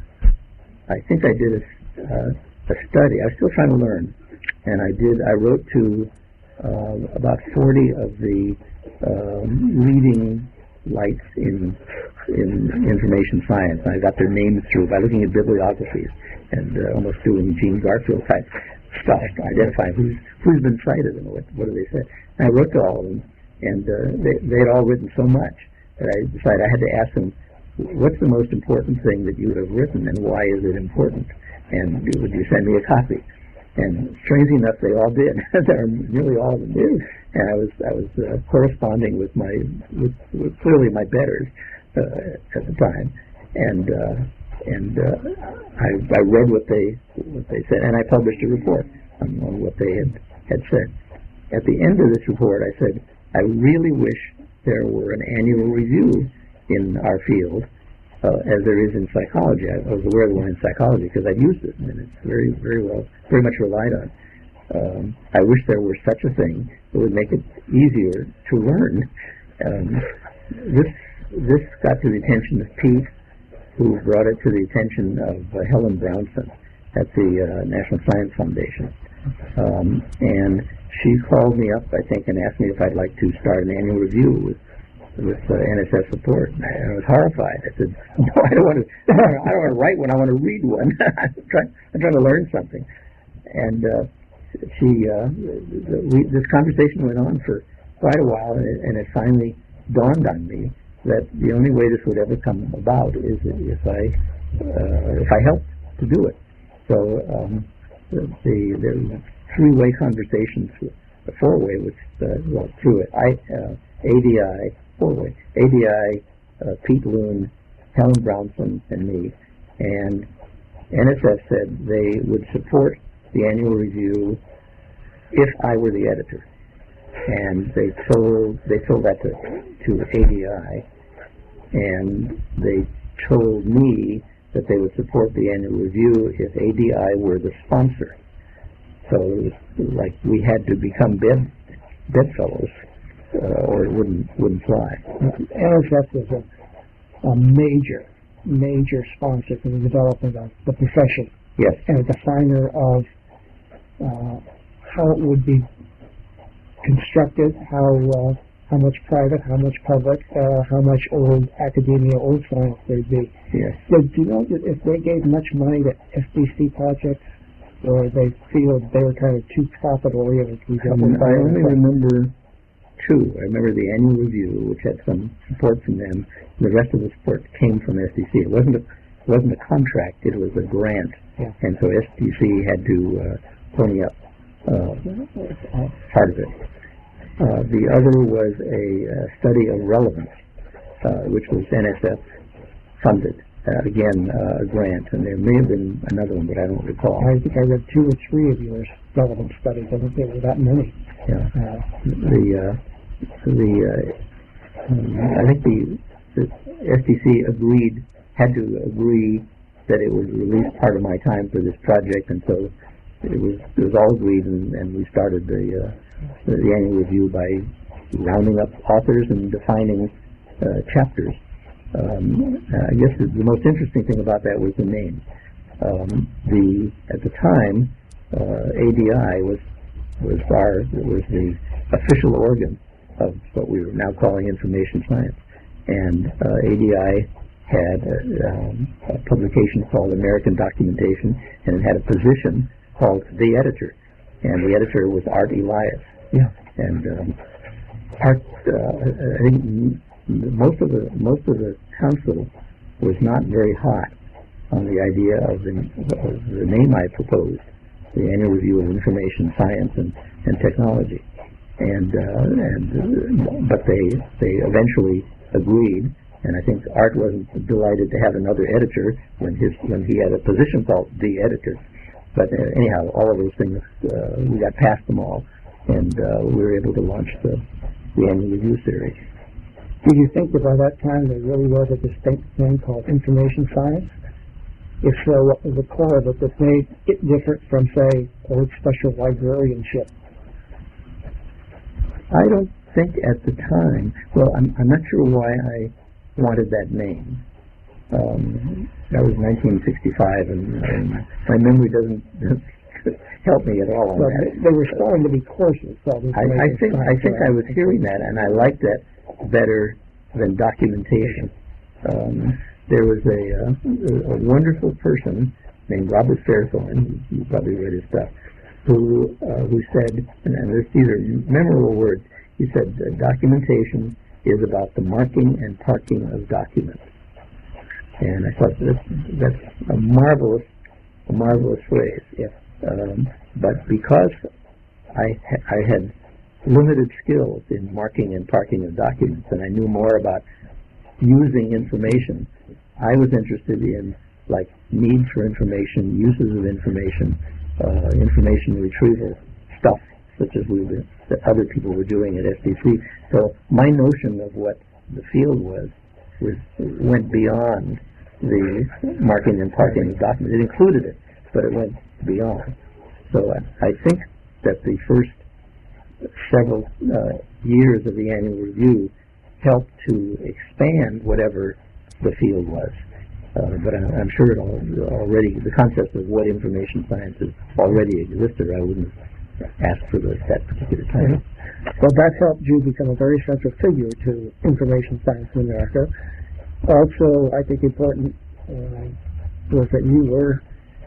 I think I did a, uh, a study. I was still trying to learn, and I did. I wrote to uh, about forty of the um, leading lights in in information science. I got their names through by looking at bibliographies and uh, almost doing Gene Garfield type stuff, identifying who's who's been cited and what what do they say. And I wrote to all of them, and uh, they they had all written so much that I decided I had to ask them, what's the most important thing that you have written, and why is it important? And would you send me a copy? And strangely enough, they all did. There, nearly all of them did. And I was I was uh, corresponding with my with, with clearly my betters uh, at the time, and uh, and uh, I, I read what they what they said, and I published a report on, on what they had had said. At the end of this report, I said, I really wish there were an annual review in our field, uh, as there is in psychology. I was aware of the one in psychology because I've used it, and it's very, very well, very much relied on. Um, I wish there were such a thing that would make it easier to learn. Um, this this got to the attention of Pete, who brought it to the attention of uh, Helen Brownson at the uh, National Science Foundation. Um, and she called me up, I think, and asked me if I'd like to start an annual review with with uh, N S S support. And I was horrified. I said, "No, I don't want to. I don't want to write one. I want to read one. I'm trying. I'm trying to learn something." And uh, she, uh, we, this conversation went on for quite a while, and it, and it finally dawned on me that the only way this would ever come about is if I uh, if I helped to do it. So um, the the three-way conversations, the four-way was uh, well through it. I uh, A D I four-way A D I, uh, Pete Loom, Helen Brownson, and me, and N S F said they would support the annual review if I were the editor. and they told they told that to, to A D I, and they told me that they would support the annual review if A D I were the sponsor. So it was like we had to become bed bedfellows, uh, or it wouldn't wouldn't fly. N S F was a, a major, major sponsor for the development of the profession. Yes. And a definer of uh, how it would be constructed, how uh, how much private, how much public, uh, how much old academia, old science there'd be. Yes. Did you know that if they gave much money to S D C projects, or they feel they were kind of too profit oriented? Um, I only remember two. I remember the annual review, which had some support from them. And the rest of the support came from S D C. It wasn't a it wasn't a contract; it was a grant, yeah. And so S D C had to uh, pony up uh, part of it. Uh, the other was a uh, study of relevance, uh, which was N S F funded. Uh, again, uh, a grant, and there may have been another one, but I don't recall. I think I read two or three of yours relevant studies. I think there were that many. Yeah. Uh, the uh, the uh, um, I think the, the S D C agreed had to agree that it would release part of my time for this project, and so it was it was all agreed, and, and we started the, uh, the the annual review by rounding up authors and defining uh, chapters. Um, I guess the, the most interesting thing about that was the name. Um, the at the time, uh, A D I was was our was the official organ of what we were now calling information science, and uh, A D I had a, um, a publication called American Documentation, and it had a position called the editor, and the editor was Art Elias. Yeah. And um, Art, uh, I think most of the most of the council was not very hot on the idea of the, of the name I proposed, the Annual Review of Information Science and, and Technology, and uh, and uh, but they they eventually agreed. And I think Art wasn't delighted to have another editor when his when he had a position called the editor. But uh, anyhow, all of those things, uh, we got past them all, and uh, we were able to launch the, the annual review series. Did you think that by that time there really was a distinct thing called information science? If so, what was the core of it that made it different from, say, old special librarianship? I don't think at the time, well, I'm, I'm not sure why I wanted that name. Um, that was nineteen sixty-five, and, and my memory doesn't help me at all on Well, that. they, they were starting to be courses called I, I information think I science. think I was hearing that, and I liked that better than documentation. Um, there was a, uh, a wonderful person named Robert Fairthorne, you probably read his stuff, who uh, who said, and, and this, these are memorable words. He said, uh, documentation is about the marking and parking of documents. And I thought that's, that's a marvelous, a marvelous phrase. Yes. Um, but because I ha- I had limited skills in marking and parking of documents, and I knew more about using information, I was interested in like needs for information, uses of information, uh, information retrieval stuff, such as we were, that other people were doing at S D C. So my notion of what the field was was went beyond the marking and parking of documents. It included it, but it went beyond. So I, I think that the first several uh, years of the annual review helped to expand whatever the field was. Uh, but I, I'm sure it all, already, the concept of what information sciences already existed. I wouldn't ask for the, that particular title. Mm-hmm. Well, that helped you become a very central figure to information science in America. Also, I think important uh, was that you were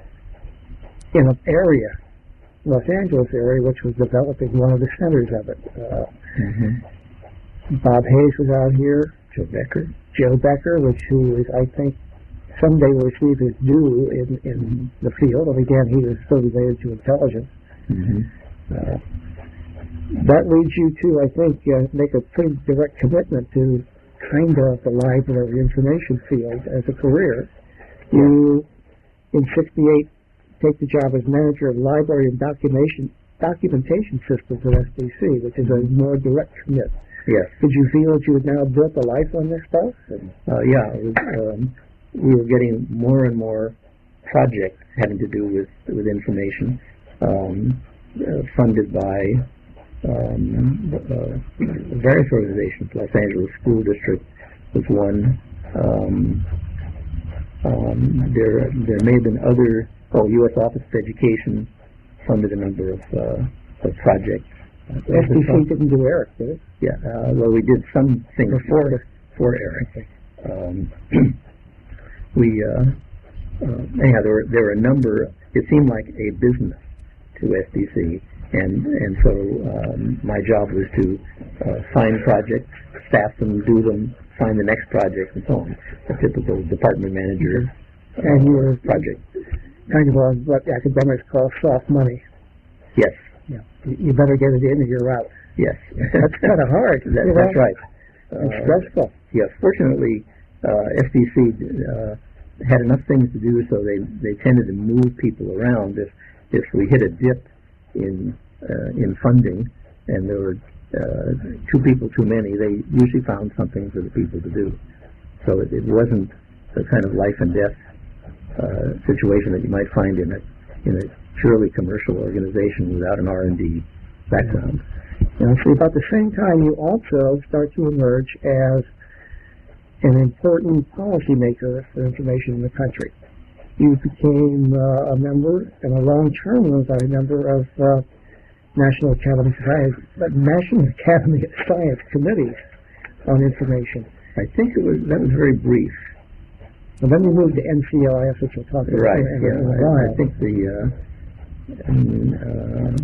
in an area, Los Angeles area, which was developing one of the centers of it. Uh, mm-hmm. Bob Hayes was out here. Joe Becker. Joe Becker, which who is, I think, someday will receive his due in, in the field. And again, he was so related to intelligence. Mm-hmm. Uh, that leads you to, I think, uh, make a pretty direct commitment to kind of the library information field as a career. You, in sixty-eight, take the job as manager of library and documentation documentation systems at S D C, which is a more direct commit. Yes. Did you feel that you had now built a life on this stuff? Uh, yeah, it was, um, we were getting more and more projects having to do with with information, um, uh, funded by um, uh, various organizations. Los Angeles School District was one. Um, um, there, there may have been other. Oh, U S Office of Education funded a number of uh, of projects. S D C didn't do ERIC, did it? Yeah, uh, well, we did some things Before. for ERIC. Um, we, uh, uh, anyhow, there were, there were a number, it seemed like a business to S D C, and, and so um, my job was to uh, find projects, staff them, do them, find the next project, and so on. A typical department manager uh, And you were project. kind of on what academics call soft money. Yes, Yeah. You you better get it in or you're out. yes. That's kind of hard. That, you that's know? right. And Uh, stressful. Yes, fortunately, uh, S D C uh, had enough things to do, so they, they tended to move people around. If if we hit a dip in uh, in funding, and there were uh, two people too many, they usually found something for the people to do. So it, it wasn't the kind of life and death uh, situation that you might find in a in a purely commercial organization without an R and D background. Now, see, about the same time, you also start to emerge as an important policymaker for information in the country. You became uh, a member, and a long term was a member of uh, National Academy Science, but National Academy of Science committees on information. I think it was that was very brief. And then you moved to N C L I S, which we'll talk about Right. in, Yeah. in a I, while. I think the. Uh, and, uh,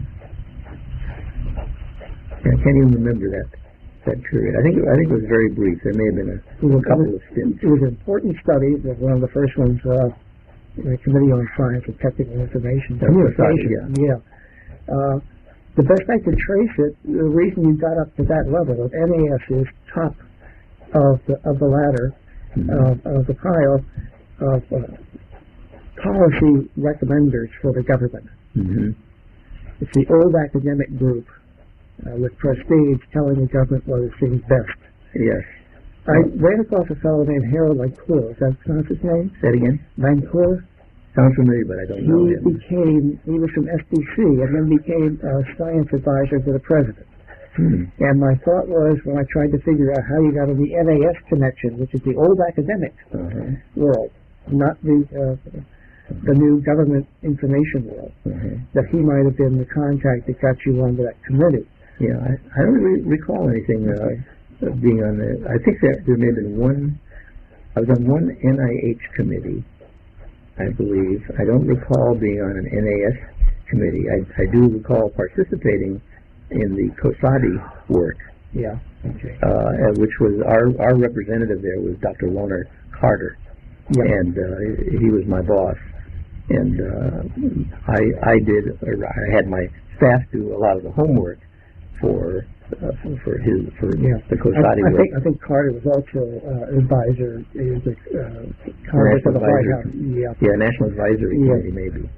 I can't even remember that that period. I think I think it was very brief. There may have been a, It was, a couple of stints. it was an important study. It was one of the first ones, uh, the Committee on Science and Technical Information. That's right, Communication, yeah. Uh, the best I could trace it, the reason you got up to that level of N A S is top of the, of the ladder, Mhm. uh, of the pile of uh, policy recommenders for the government. Mhm. It's the old academic group uh, with prestige telling the government what it seems best. Yes. I ran across a fellow named Harold Vancour. Is that pronounce his name? Say it again. Vancour? Sounds familiar, but I don't know He him. became, he was from S D C and then became a science advisor to the president. Hmm. And my thought was, when I tried to figure out how you got in the N A S connection, which is the old academic Uh-huh. world, not the uh, the new government information world, Uh-huh. that he might have been the contact that got you onto that committee. Yeah, I, I don't re- recall anything uh, uh, being on the. I think there there may have been one. I was on one N I H committee, I believe. I don't recall being on an N A S committee. I, I do recall participating in the COSADI work, Yeah. Okay. uh, which was our our representative there was Doctor Warner Carter, Yeah. and uh, he was my boss. And uh, I I did or I had my staff do a lot of the homework for uh, for, for his for Yeah. the I, COSADI I work. think I think Carter was also uh, an advisor. He was a uh, Congress of National the White advisor. House. Yeah. Yeah, National Advisory Yeah. Committee maybe.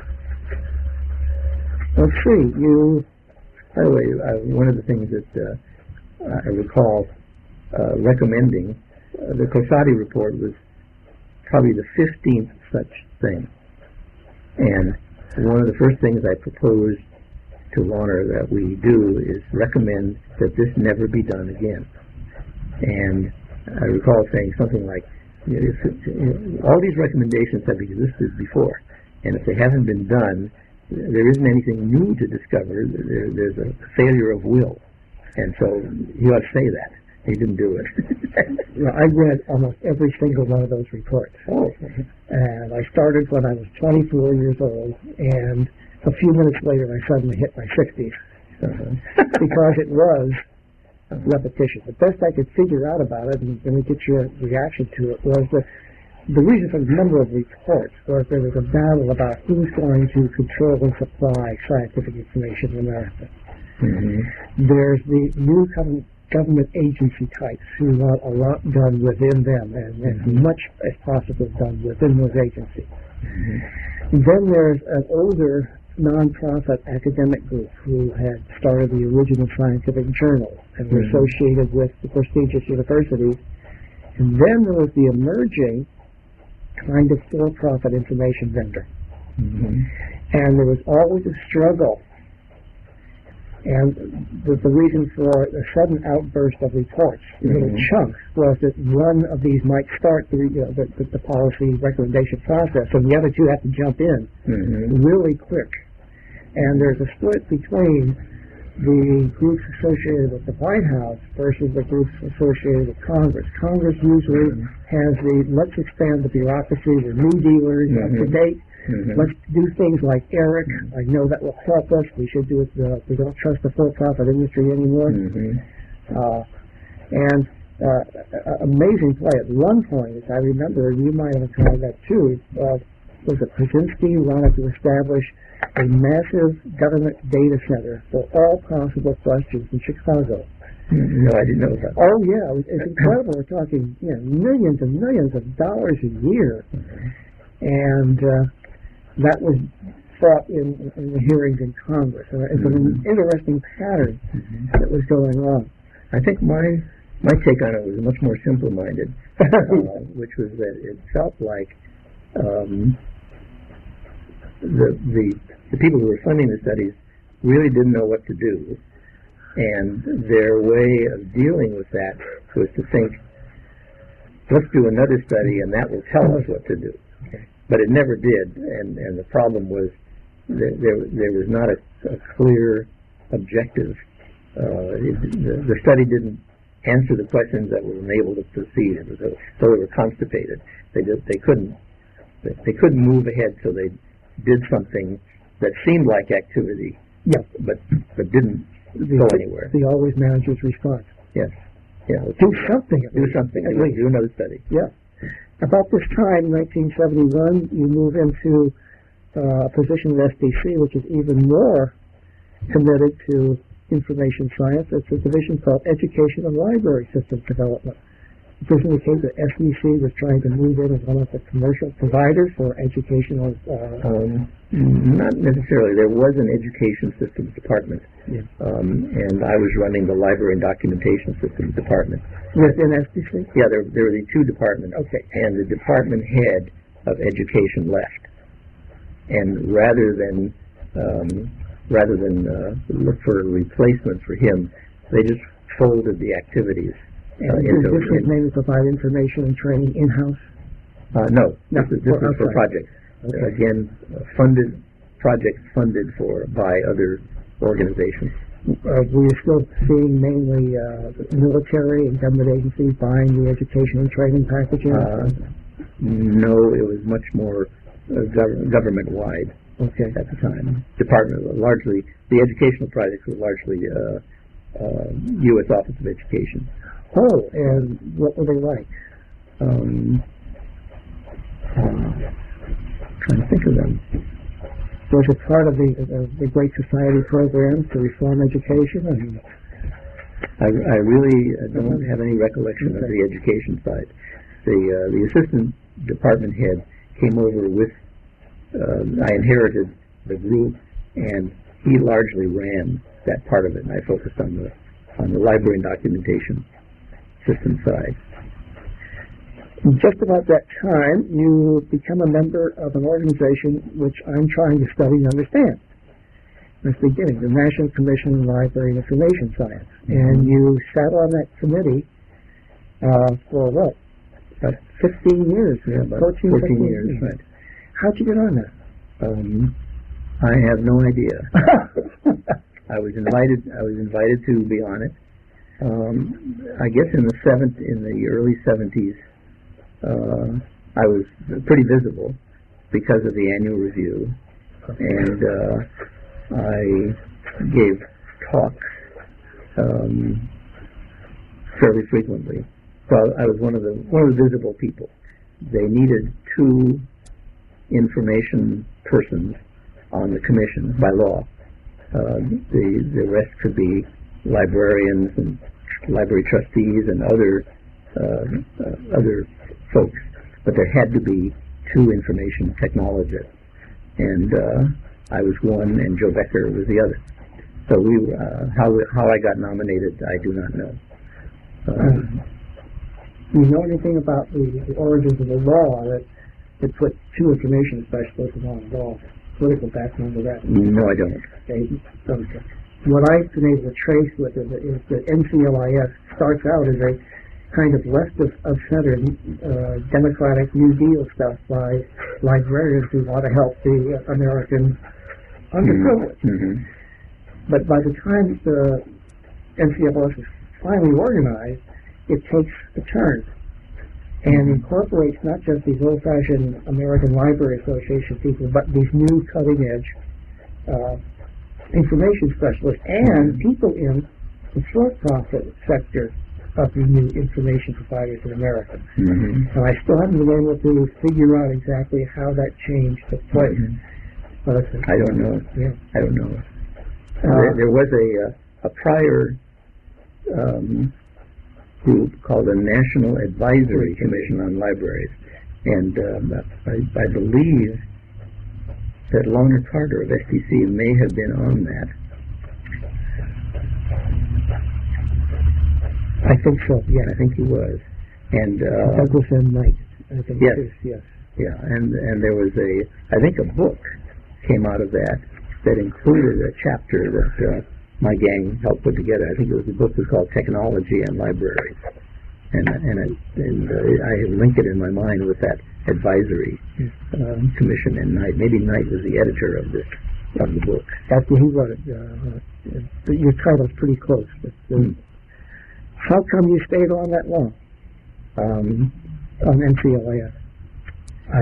Let's see. You. By the way, uh, one of the things that uh, I recall uh, recommending, uh, the COSADI report was probably the fifteenth such thing. And one of the first things I proposed to Warner that we do is recommend that this never be done again. And I recall saying something like, you know, if, you know, all these recommendations have existed before, and if they haven't been done, there isn't anything new to discover. There, there's a failure of will. And so he ought to say that. He didn't do it. You know, I read almost every single one of those reports. Oh. And I started when I was twenty-four years old, and a few minutes later I suddenly hit my sixties. Uh-huh. Because it was repetition. The best I could figure out about it, and let me get your reaction to it, was that the reason for the number of reports was there was a battle about who's going to control and supply scientific information in America. Mm-hmm. There's the new government, government agency types who want a lot done within them, and, and as much as possible done within those agencies. Mm-hmm. And then there's an older nonprofit academic group who had started the original scientific journal and were Mhm. associated with the prestigious universities. And then there was the emerging kind of for-profit information vendor. Mhm. And there was always a struggle. And the, the reason for a sudden outburst of reports, in little Mhm. chunks, was that one of these might start the, you know, the, the, the policy recommendation process, and the other two have to jump in Mhm. really quick. And there's a split between the groups associated with the White House versus the groups associated with Congress. Congress usually Mhm. has the, let's expand the bureaucracy, we're new dealers, up to Mhm. date. Mhm. Let's do things like ERIC. I know that will help us. We should do it. Uh, we don't trust the for-profit industry anymore. Mhm. Uh, and uh, a- amazing play at one point, as I remember, and you might have tried that too, uh, was it Brzezinski wanted to establish a massive government data center for all possible questions in Chicago. No, I didn't know that. Oh yeah, it was, it's incredible. We're talking, you know, millions and millions of dollars a year, and uh, that was fought in, in the hearings in Congress. And it's an Mhm. interesting pattern Mhm. that was going on. I think my my take on it was much more simple-minded, uh, which was that it felt like um, the the the people who were funding the studies really didn't know what to do, and their way of dealing with that was to think, let's do another study, and that will tell us what to do. But it never did, and and the problem was that there there was not a, a clear objective. Uh, it, the, the study didn't answer the questions that would enable to proceed. It was a, so they were constipated. They just they couldn't they, they couldn't move ahead. So they did something that seemed like activity, Yeah, but but didn't the, go anywhere. the always manager's response. Yes, yeah. let's Do something. At do least. something. At Do, least. do another study. Yeah. About this time, nineteen seventy-one, you move into uh, a position at S D C, which is even more committed to information science. It's a division called Education and Library Systems Development. It was indicated that S D C was trying to move in as one of the commercial providers for educational. Uh, Um, not necessarily. There was an education systems department, Yeah. um, and I was running the library and documentation systems department. within S D C? Yeah, there, there were the two departments, Okay. and the department head of education left. And rather than um, rather than uh, look for a replacement for him, they just folded the activities uh, And into. this was in- mainly provide information and training in-house? uh, no, No, this is, this for is for outside. projects. Okay. Uh, again, uh, funded projects funded for by other organizations. Uh, we are still seeing mainly uh, military and government agencies buying the education and training packages? Uh, no, it was much more uh, gov- government-wide Okay. at the time. Department, largely, the educational projects were largely uh, uh, U S Office of Education. Oh, and what were they like? Um, uh, trying to think of them. Was it part of the, uh, the Great Society programs to reform education? I mean, I, I really uh, don't have any recollection of the education side. The uh, the assistant department head came over with. Uh, I inherited the group, and he largely ran that part of it. And I focused on the on the library and documentation system side. just about that time, you become a member of an organization which I'm trying to study and understand. At the beginning, the National Commission on Library and Information Science. And you sat on that committee uh, for what? About fifteen years? Yeah, about fourteen, fourteen fifteen years, right. How'd you get on that? Um, I have no idea. I was invited. I was invited to be on it. Um, I guess in the seventh, in the early seventies, uh, I was pretty visible because of the annual review, and uh, I gave talks um, fairly frequently. So I was one of the one of the visible people. They needed two information persons on the commission by law. Uh, the the rest could be librarians and library trustees and other uh, uh, other folks, but there had to be two information technologists. And uh, I was one and Joe Becker was the other. So we, uh, how how I got nominated, I do not know. Um, Do you know anything about the, the origins of the law that, that put two information specialists on law, political background of that? no, I don't. Okay. So, what I've been able to trace with it is that N C L I S starts out as a kind of left of, of center uh, democratic New Deal stuff by librarians who want to help the uh, American underprivileged. Mm-hmm. But by the time the N C L I S is finally organized, it takes a turn and incorporates not just these old-fashioned American Library Association people, but these new cutting-edge uh, information specialists and people in the for-profit sector of the new information providers in America. Mm-hmm. And I still haven't been able to figure out exactly how that change took place. Mm-hmm. But I don't know. Yeah. I don't know. Uh, there, there was a, uh, a prior um, group called the National Advisory Commission on Libraries, and um, I, I believe that Lorna Carter of S T C may have been on that. I think so, yeah. I think he was. And uh, Douglas M. Knight, I think Yes. it is, yes. yeah, and and there was a, I think a book came out of that that included a chapter that uh, my gang helped put together. I think it was the book was called Technology and Libraries, and and, I, and uh, I link it in my mind with that advisory uh, commission. And Knight, maybe Knight was the editor of this of the book. After he wrote it, uh, uh, your title's pretty close. But, uh, Hmm. How come you stayed on that long Um, on N C L I S? I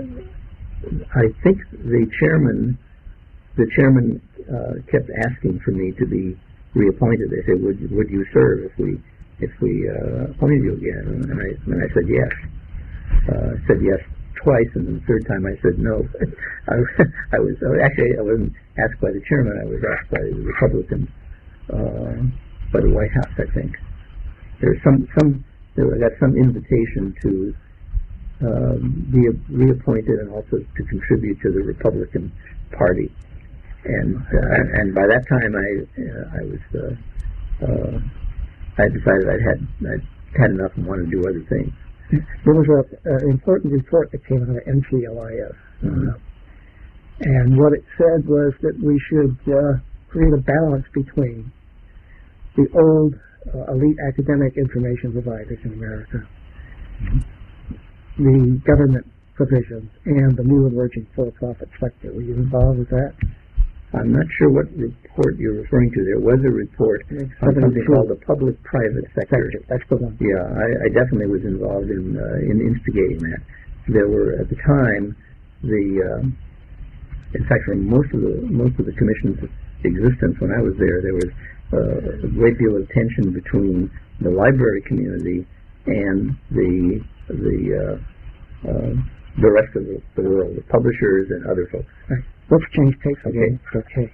I think the chairman the chairman uh, kept asking for me to be reappointed. They said, "Would would you serve if we if we uh, appointed you again?" And I and I said yes. Uh, I said yes twice, and the third time I said no. I, I was actually I wasn't asked by the chairman. I was asked by the Republican, uh, by the White House, I think. There's some some there, I got some invitation to uh, be reappointed and also to contribute to the Republican Party. And uh, and by that time, I uh, I was uh, uh, I decided I'd had I'd had enough and wanted to do other things. There was an important report that came out of N C L I S, Mm-hmm. uh, and what it said was that we should uh, create a balance between the old uh, elite academic information providers in America, Mm-hmm. the government provisions, and the new emerging for-profit sector. Were you involved with that? I'm not sure what report you're referring to. There was a report on something called the public-private sector. Sector, that's the one. Yeah, I, I definitely was involved in uh, in instigating that. There were at the time the, uh, in fact, for most of the most of the commission's existence when I was there, there was uh, a great deal of tension between the library community and the the uh, uh, the rest of the, the world, the publishers and other folks. Right. Let's change pace again. Okay.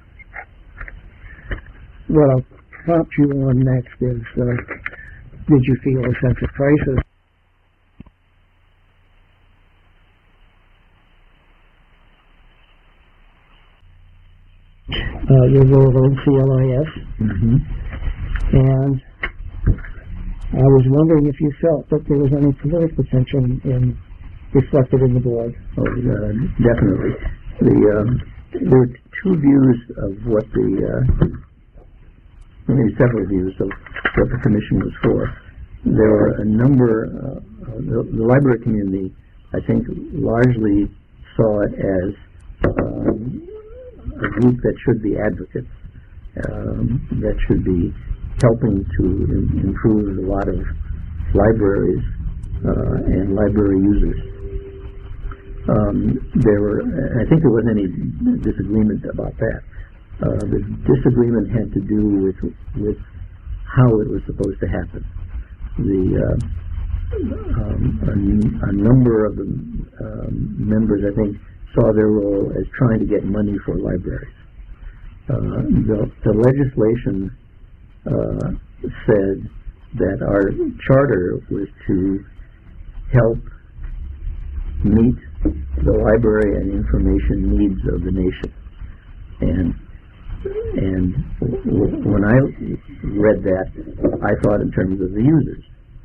What I'll prompt you on next is, uh, did you feel a sense of crisis? Uh, your role at N C L I S, Mm-hmm. and I was wondering if you felt that there was any political tension in reflected in the board. Oh, uh, definitely. The um, there were two views of what the uh, maybe several views of what the commission was for. There were a number. Uh, the, the library community, I think, largely saw it as um, a group that should be advocates, um, that should be helping to im- improve a lot of libraries uh, and library users. Um, there were, I think there wasn't any disagreement about that. Uh, the disagreement had to do with with how it was supposed to happen. The uh, um, a, a number of the um, members, I think, saw their role as trying to get money for libraries. Uh, the, the legislation uh, said that our charter was to help meet the library and information needs of the nation. And and w- when I read that, I thought in terms of the users,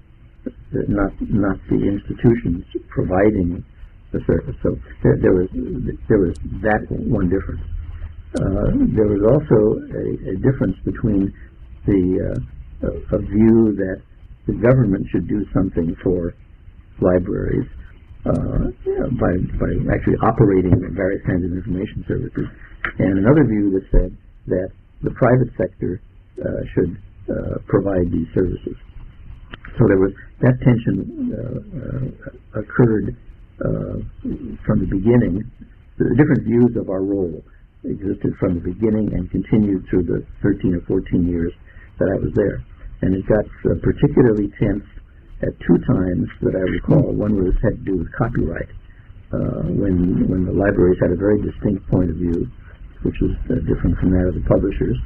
not not the institutions providing the service. So there, there was there was that one difference. Uh, there was also a, a difference between the uh, a, a view that the government should do something for libraries uh, by by actually operating various kinds of information services, and another view that said that the private sector uh, should uh, provide these services. So there was that tension uh, uh, occurred uh, from the beginning. The different views of our role existed from the beginning and continued through the thirteen or fourteen years that I was there. And it got uh, particularly tense at two times that I recall. One was had to do with copyright, uh, when when the libraries had a very distinct point of view, which was uh, different from that of the publishers.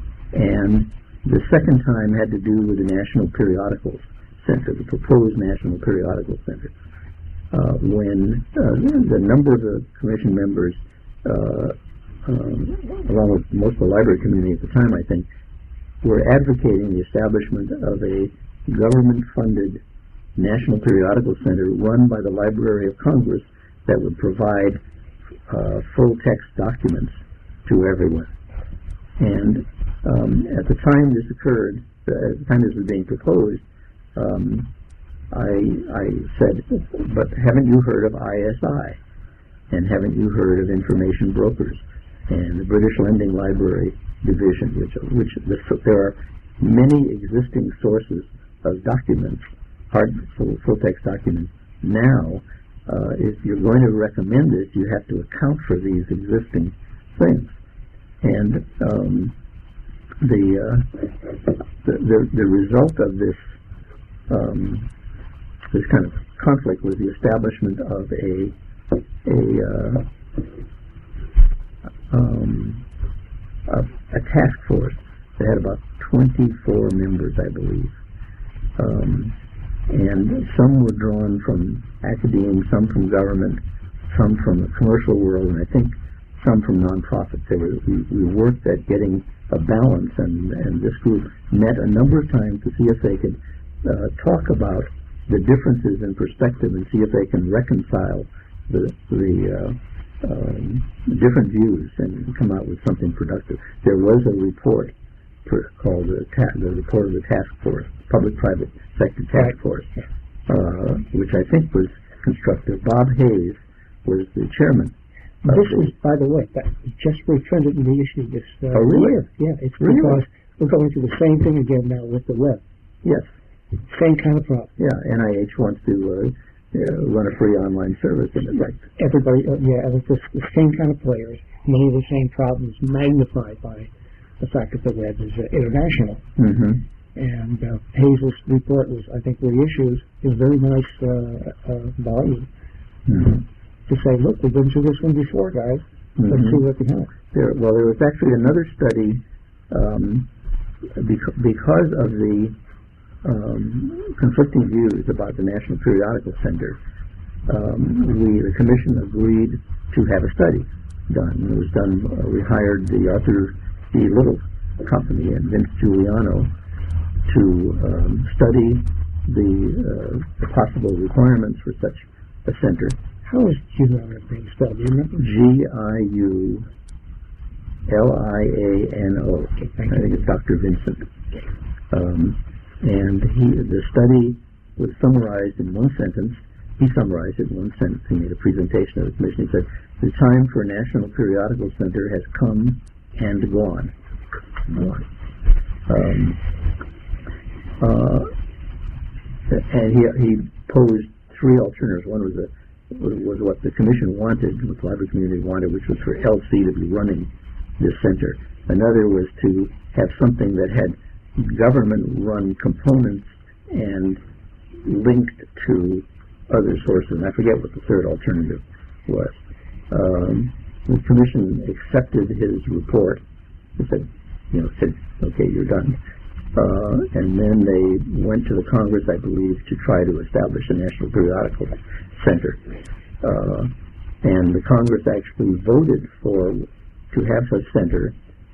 And the second time had to do with the National Periodicals Center, the proposed National Periodicals Center, uh, when uh, the number of the commission members, uh, um, along with most of the library community at the time, I think, were advocating the establishment of a government-funded National Periodical Center run by the Library of Congress that would provide uh, full-text documents to everyone. And um, at the time this occurred, uh, at the time this was being proposed, um, I, I said, but haven't you heard of I S I? And haven't you heard of information brokers and the British Lending Library Division, which, which this, there are many existing sources of documents, hard full, full text documents. Now, uh, if you're going to recommend this, you have to account for these existing things. And um, the, uh, the the the result of this um, this kind of conflict was the establishment of a a uh, um, a, a task force that had about twenty-four members, I believe, um, and some were drawn from academia, some from government, some from the commercial world, and I think some from nonprofits. They were, we, we worked at getting a balance, and, and this group met a number of times to see if they could uh, talk about the differences in perspective and see if they can reconcile the, the uh, um, different views and come out with something productive. There was a report per, called the, ta- the report of the task force, public-private sector task force, uh, which I think was constructive. Bob Hayes was the chairman. This is, by the way, that just returned to the issue this uh, oh, really? year. Yeah, it's really? because we're going through the same thing again now with the web. Yes. Same kind of problem. Yeah, N I H wants to uh, uh, run a free online service, in effect. Everybody, uh, yeah, it's the, the same kind of players, many of the same problems magnified by the fact that the web is uh, international. Mm-hmm. And uh, Hazel's report was, I think, reissued. It was very nice uh, uh, volume. Mm-hmm. To say, look, we've been through this one before, guys. Let's Mm-hmm. see what we have. There, well, there was actually another study um, bec- because of the um, conflicting views about the National Periodical Center. Um, we, the commission, agreed to have a study done. It was done. Uh, we hired the Arthur C. Little Company and Vince Giuliano to um, study the, uh, the possible requirements for such a center. How is Giuliano being spelled? Do you remember? G I U L I A N O. Okay, thank I you. think it's Doctor Vincent. Um, and he, the study was summarized in one sentence. He summarized it in one sentence. He made a presentation of the commission. He said, the time for a National Periodical Center has come and gone. Gone. Um, uh, and he, he posed three alternatives. One was a was what the commission wanted, what the library community wanted, which was for L C to be running this center. Another was to have something that had government-run components and linked to other sources. And I forget what the third alternative was. Um, the commission accepted his report. They said, you know, said, okay, you're done. Uh, and then they went to the Congress, I believe, to try to establish a National Periodical Center. Uh, and the Congress actually voted for to have such center,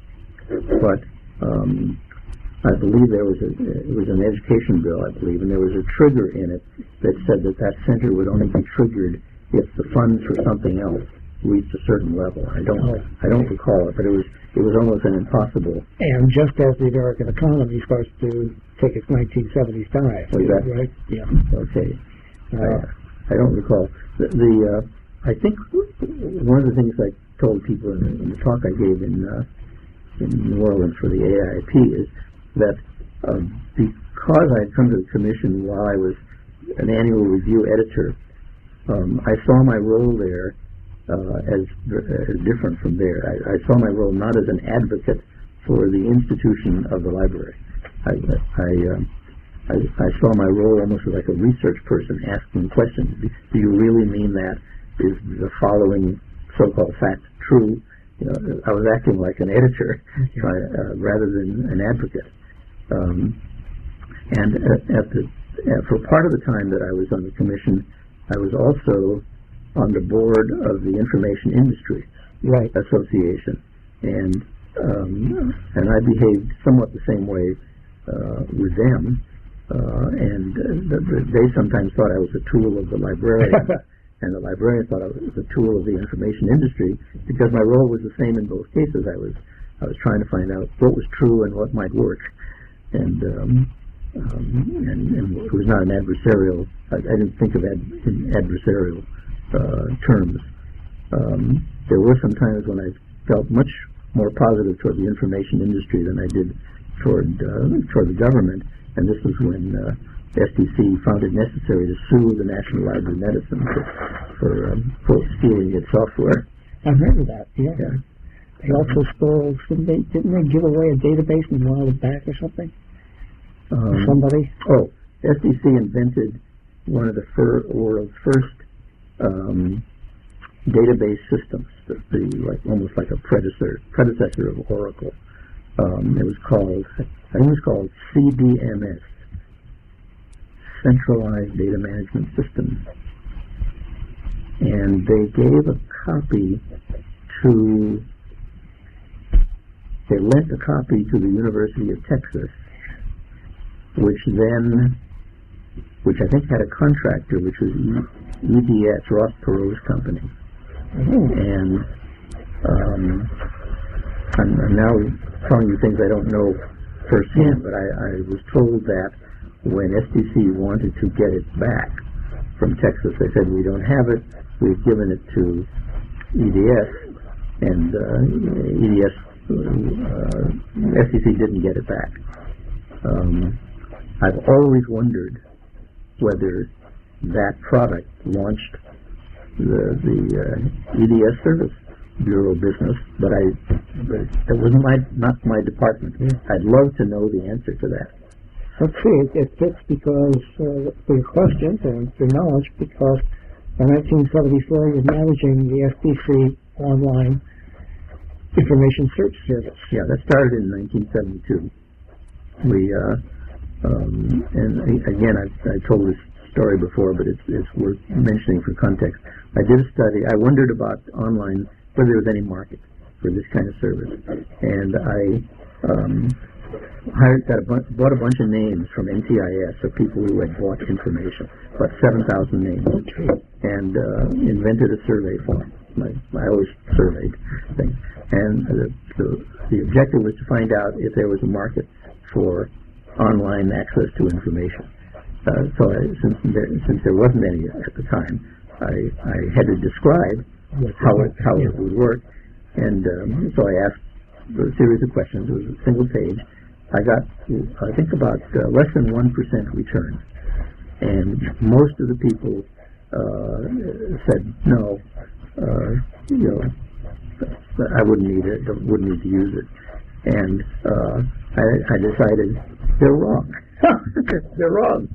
but um, I believe there was a it was an education bill, I believe, and there was a trigger in it that said that that center would only be triggered if the funds for something else reached a certain level. I don't Oh. I don't recall it, but it was it was almost an impossible. And just as the American economy starts to take its nineteen seventies dive, Was that- right? Yeah. Okay, Uh, I, I don't recall the. the uh, I think one of the things I told people in, in the talk I gave in uh, in New Orleans for the A I P is that uh, because I had come to the commission while I was an annual review editor, um, I saw my role there uh, as, as different from there. I, I saw my role not as an advocate for the institution of the library. I, I, uh, I, I saw my role almost as like a research person asking questions. Do, do you really mean that? Is the following so-called fact true? You know, I was acting like an editor try, uh, rather than an advocate. Um, and at, at the at, for part of the time that I was on the commission, I was also on the board of the Information Industry Right. Association, and um, and I behaved somewhat the same way uh, with them. Uh, and uh, the, they sometimes thought I was a tool of the librarian. And the librarian thought I was a tool of the information industry because my role was the same in both cases. I was I was trying to find out what was true and what might work, and um, um, and, and it was not an adversarial. I, I didn't think of ad, in adversarial uh, terms. Um, there were some times when I felt much more positive toward the information industry than I did toward uh, toward the government, and this was when Uh, S D C found it necessary to sue the National Library of Medicine for, for um, quote, stealing its software. I've heard of that, yeah. Yeah. They also stole, didn't they, didn't they give away a database and wanted it back or something? Um, Somebody? Oh, S D C invented one of the fir- world's first um, database systems, the, the like almost like a predecessor predecessor of Oracle. Um, it was called, I think it was called C D M S. Centralized Data Management System, and they gave a copy to, they lent a copy to the University of Texas, which then, which I think had a contractor, which was E D S, Ross Perot's company, Oh. and um, I'm, I'm now telling you things I don't know firsthand, but I, I was told that when S D C wanted to get it back from Texas, they said, we don't have it, we've given it to E D S, and uh, E D S, uh, S D C didn't get it back. Um, I've always wondered whether that product launched the, the uh, E D S Service Bureau business, but I, but it wasn't my, not my department. I'd love to know the answer to that. Let's see, it, it fits because, uh, for your questions and your knowledge, because in nineteen seventy-four you're managing the S D C online information search service. Yeah, that started in nineteen seventy-two. We, uh, um, and I, again, I, I told this story before, but it's, it's worth mentioning for context. I did a study. I wondered about online, whether there was any market for this kind of service. And I um, hired, got a bu- bought a bunch of names from N T I S of people who had bought information, about seven thousand names, and uh, invented a survey form. My, I always surveyed things. And the, the, the objective was to find out if there was a market for online access to information. Uh, so I, since, there, since there wasn't any at the time, I, I had to describe how it, how it would work. And um, so I asked a series of questions. It was a single page. I got, I think, about uh, less than one percent return. And most of the people uh, said, no, uh, you know, I wouldn't need it, wouldn't need to use it. And uh, I, I decided they're wrong. They're wrong.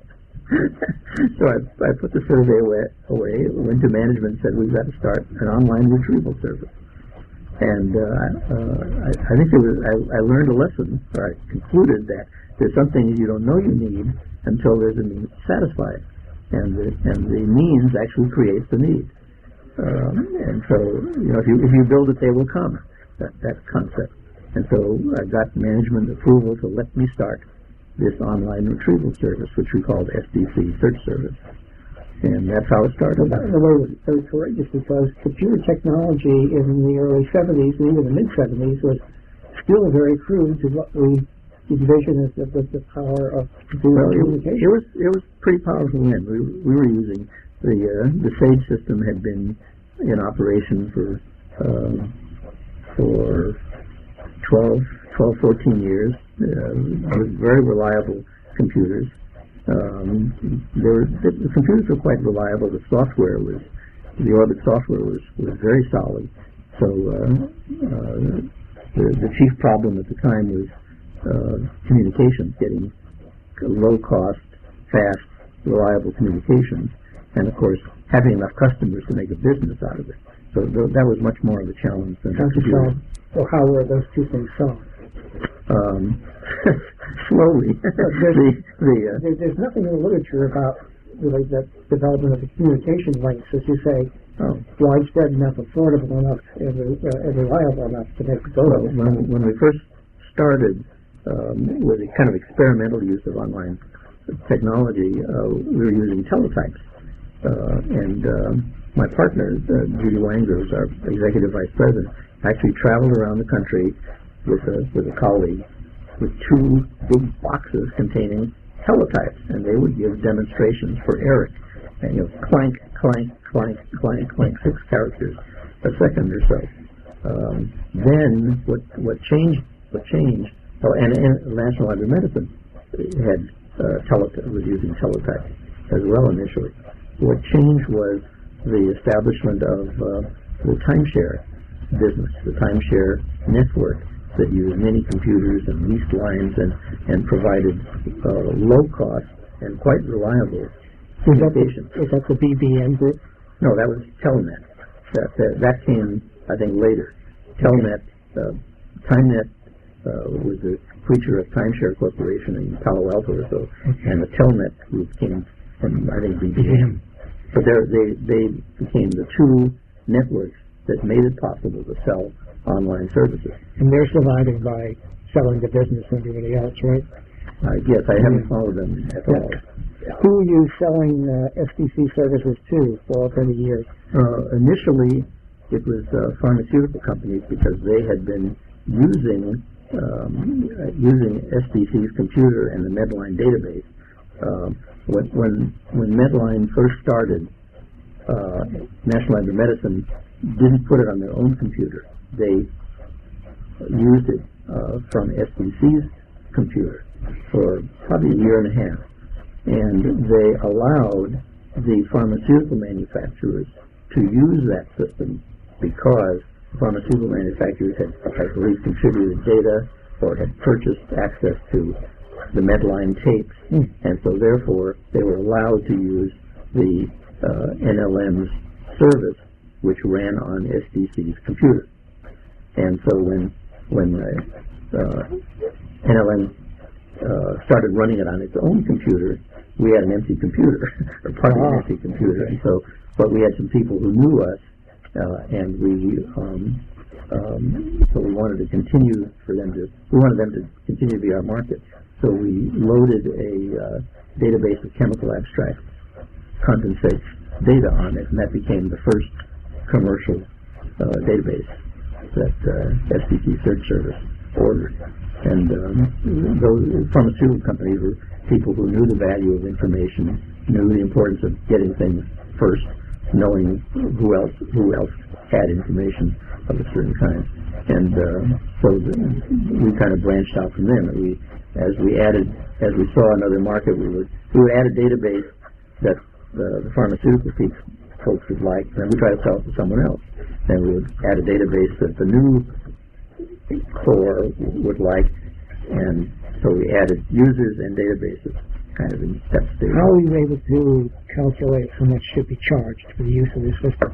So I, I put the survey away, away, went to management and said, we've got to start an online retrieval service. And uh, uh, I, I think there was, I, I learned a lesson, or I concluded that there's some things you don't know you need until there's a means to satisfy it. And the, and the means actually creates the need. Um, and so, you know, if you, if you build it, they will come. that, that concept. And so I got management approval to let me start this online retrieval service, which we called S D C Search Service. And that's how it started. Well, that in a way was very courageous, because computer technology in the early seventies and even the mid seventies was still very crude to what we envision as the, the, the power of computer Well, it, communication. it was it was pretty powerful then. We we were using the uh, the SAGE system had been in operation for uh, for twelve, twelve, fourteen years. Uh, with very reliable computers. Um, there, the, the computers were quite reliable. The software was, the Orbit software was, was very solid. So uh, uh, the, the chief problem at the time was uh, communications, getting low-cost, fast, reliable communications, and of course having enough customers to make a business out of it. So th- that was much more of a challenge than How to solve, or how were those two things solved? Um, slowly. There's, the, the, uh, there, there's nothing in the literature about really the development of the communication links, as you say, oh, widespread enough, affordable enough, and, uh, and reliable enough to make it go. well, when, when we first started um, with a kind of experimental use of online technology, uh, we were using teletypes. Uh, and uh, my partner, uh, Judy Wanger, who's our executive vice president, actually traveled around the country with a with a colleague with two big boxes containing teletypes, and they would give demonstrations for Eric, and you know, clank, clank, clank, clank, clank, six characters a second or so. Um, then what what changed? What changed? Oh, and, and National Library of Medicine had uh, teletype was using teletype as well initially. What changed was the establishment of uh, the timeshare business, the timeshare network that used many computers and leased lines and, and provided uh, low-cost and quite reliable Is that, the, communications. is that the B B M group? No, that was Telnet. That, that, that came, I think, later. Telnet, uh, TimeNet uh, was a creature of Timeshare Corporation in Palo Alto or so, and the Telnet group came from, I think, B B M. But they they became the two networks that made it possible to sell online services. And they're surviving by selling to business and everybody else, right? Uh, yes, I haven't followed them at all. Who are you selling uh, S D C services to for all thirty years? Uh, initially, it was uh, pharmaceutical companies because they had been using um, uh, using S D C's computer and the Medline database. Um, when, when when Medline first started, uh, National Library of Medicine didn't put it on their own computer. They used it uh, from S D C's computer for probably a year and a half, and they allowed the pharmaceutical manufacturers to use that system because pharmaceutical manufacturers had, I believe, contributed data or had purchased access to the Medline tapes, Mm. and so therefore they were allowed to use the uh, N L M's service, which ran on S D C's computer. And so when when uh, uh, N L M uh, started running it on its own computer, we had an empty computer, or partly an Ah, empty computer. okay. And so, but we had some people who knew us, uh, and we um, um, so we wanted to continue for them to we wanted them to continue to be our market. So we loaded a uh, database of chemical abstracts, condensates data on it, and that became the first commercial uh, database that uh, S D C Search Service ordered. And um, those pharmaceutical companies were people who knew the value of information, knew the importance of getting things first, knowing who else who else had information of a certain kind. And uh, so the, we kind of branched out from them. And we, as we added, as we saw another market, we would we would add a database that the, the pharmaceutical people, folks would like, and we try to sell it to someone else. Then we would add a database that the new core would like, and so we added users and databases kind of in step stage. How are you able to calculate how much should be charged for the use of this system?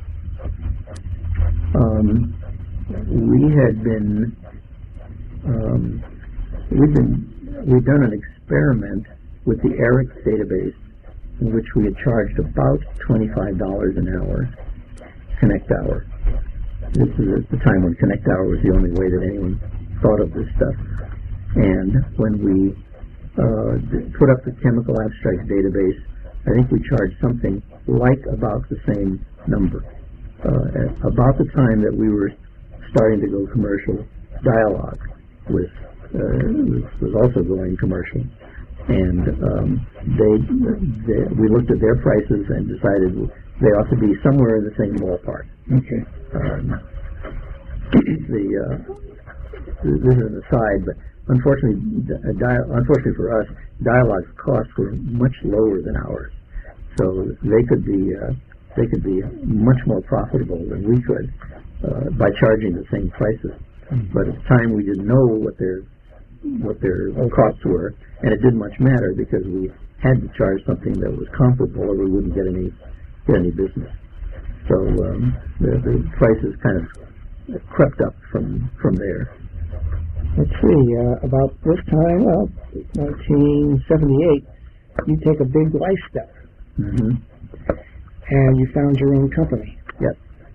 Um, we had been, um, we've been, we've done an experiment with the ERIC database in which we had charged about twenty-five dollars an hour, connect hour. this is at the time when Connect Hour was the only way that anyone thought of this stuff. And when we uh, d- put up the chemical abstracts database, I think we charged something like about the same number. Uh, at about the time that we were starting to go commercial, Dialog was uh, was, was also going commercial, and um, they, they we looked at their prices and decided they ought to be somewhere in the same ballpark. Okay. Um, the uh, this is an aside, but unfortunately, uh, dia- unfortunately for us, Dialog's costs were much lower than ours, so they could be uh, they could be much more profitable than we could uh, by charging the same prices. Mm-hmm. But at the time, we didn't know what their what their okay. costs were, and it didn't much matter because we had to charge something that was comparable, or we wouldn't get any get any business. So um, the, the prices kind of crept up from from there. Let's see. Uh, about this time, well, nineteen seventy-eight, you take a big life step, mm-hmm. and you found your own company. Yes.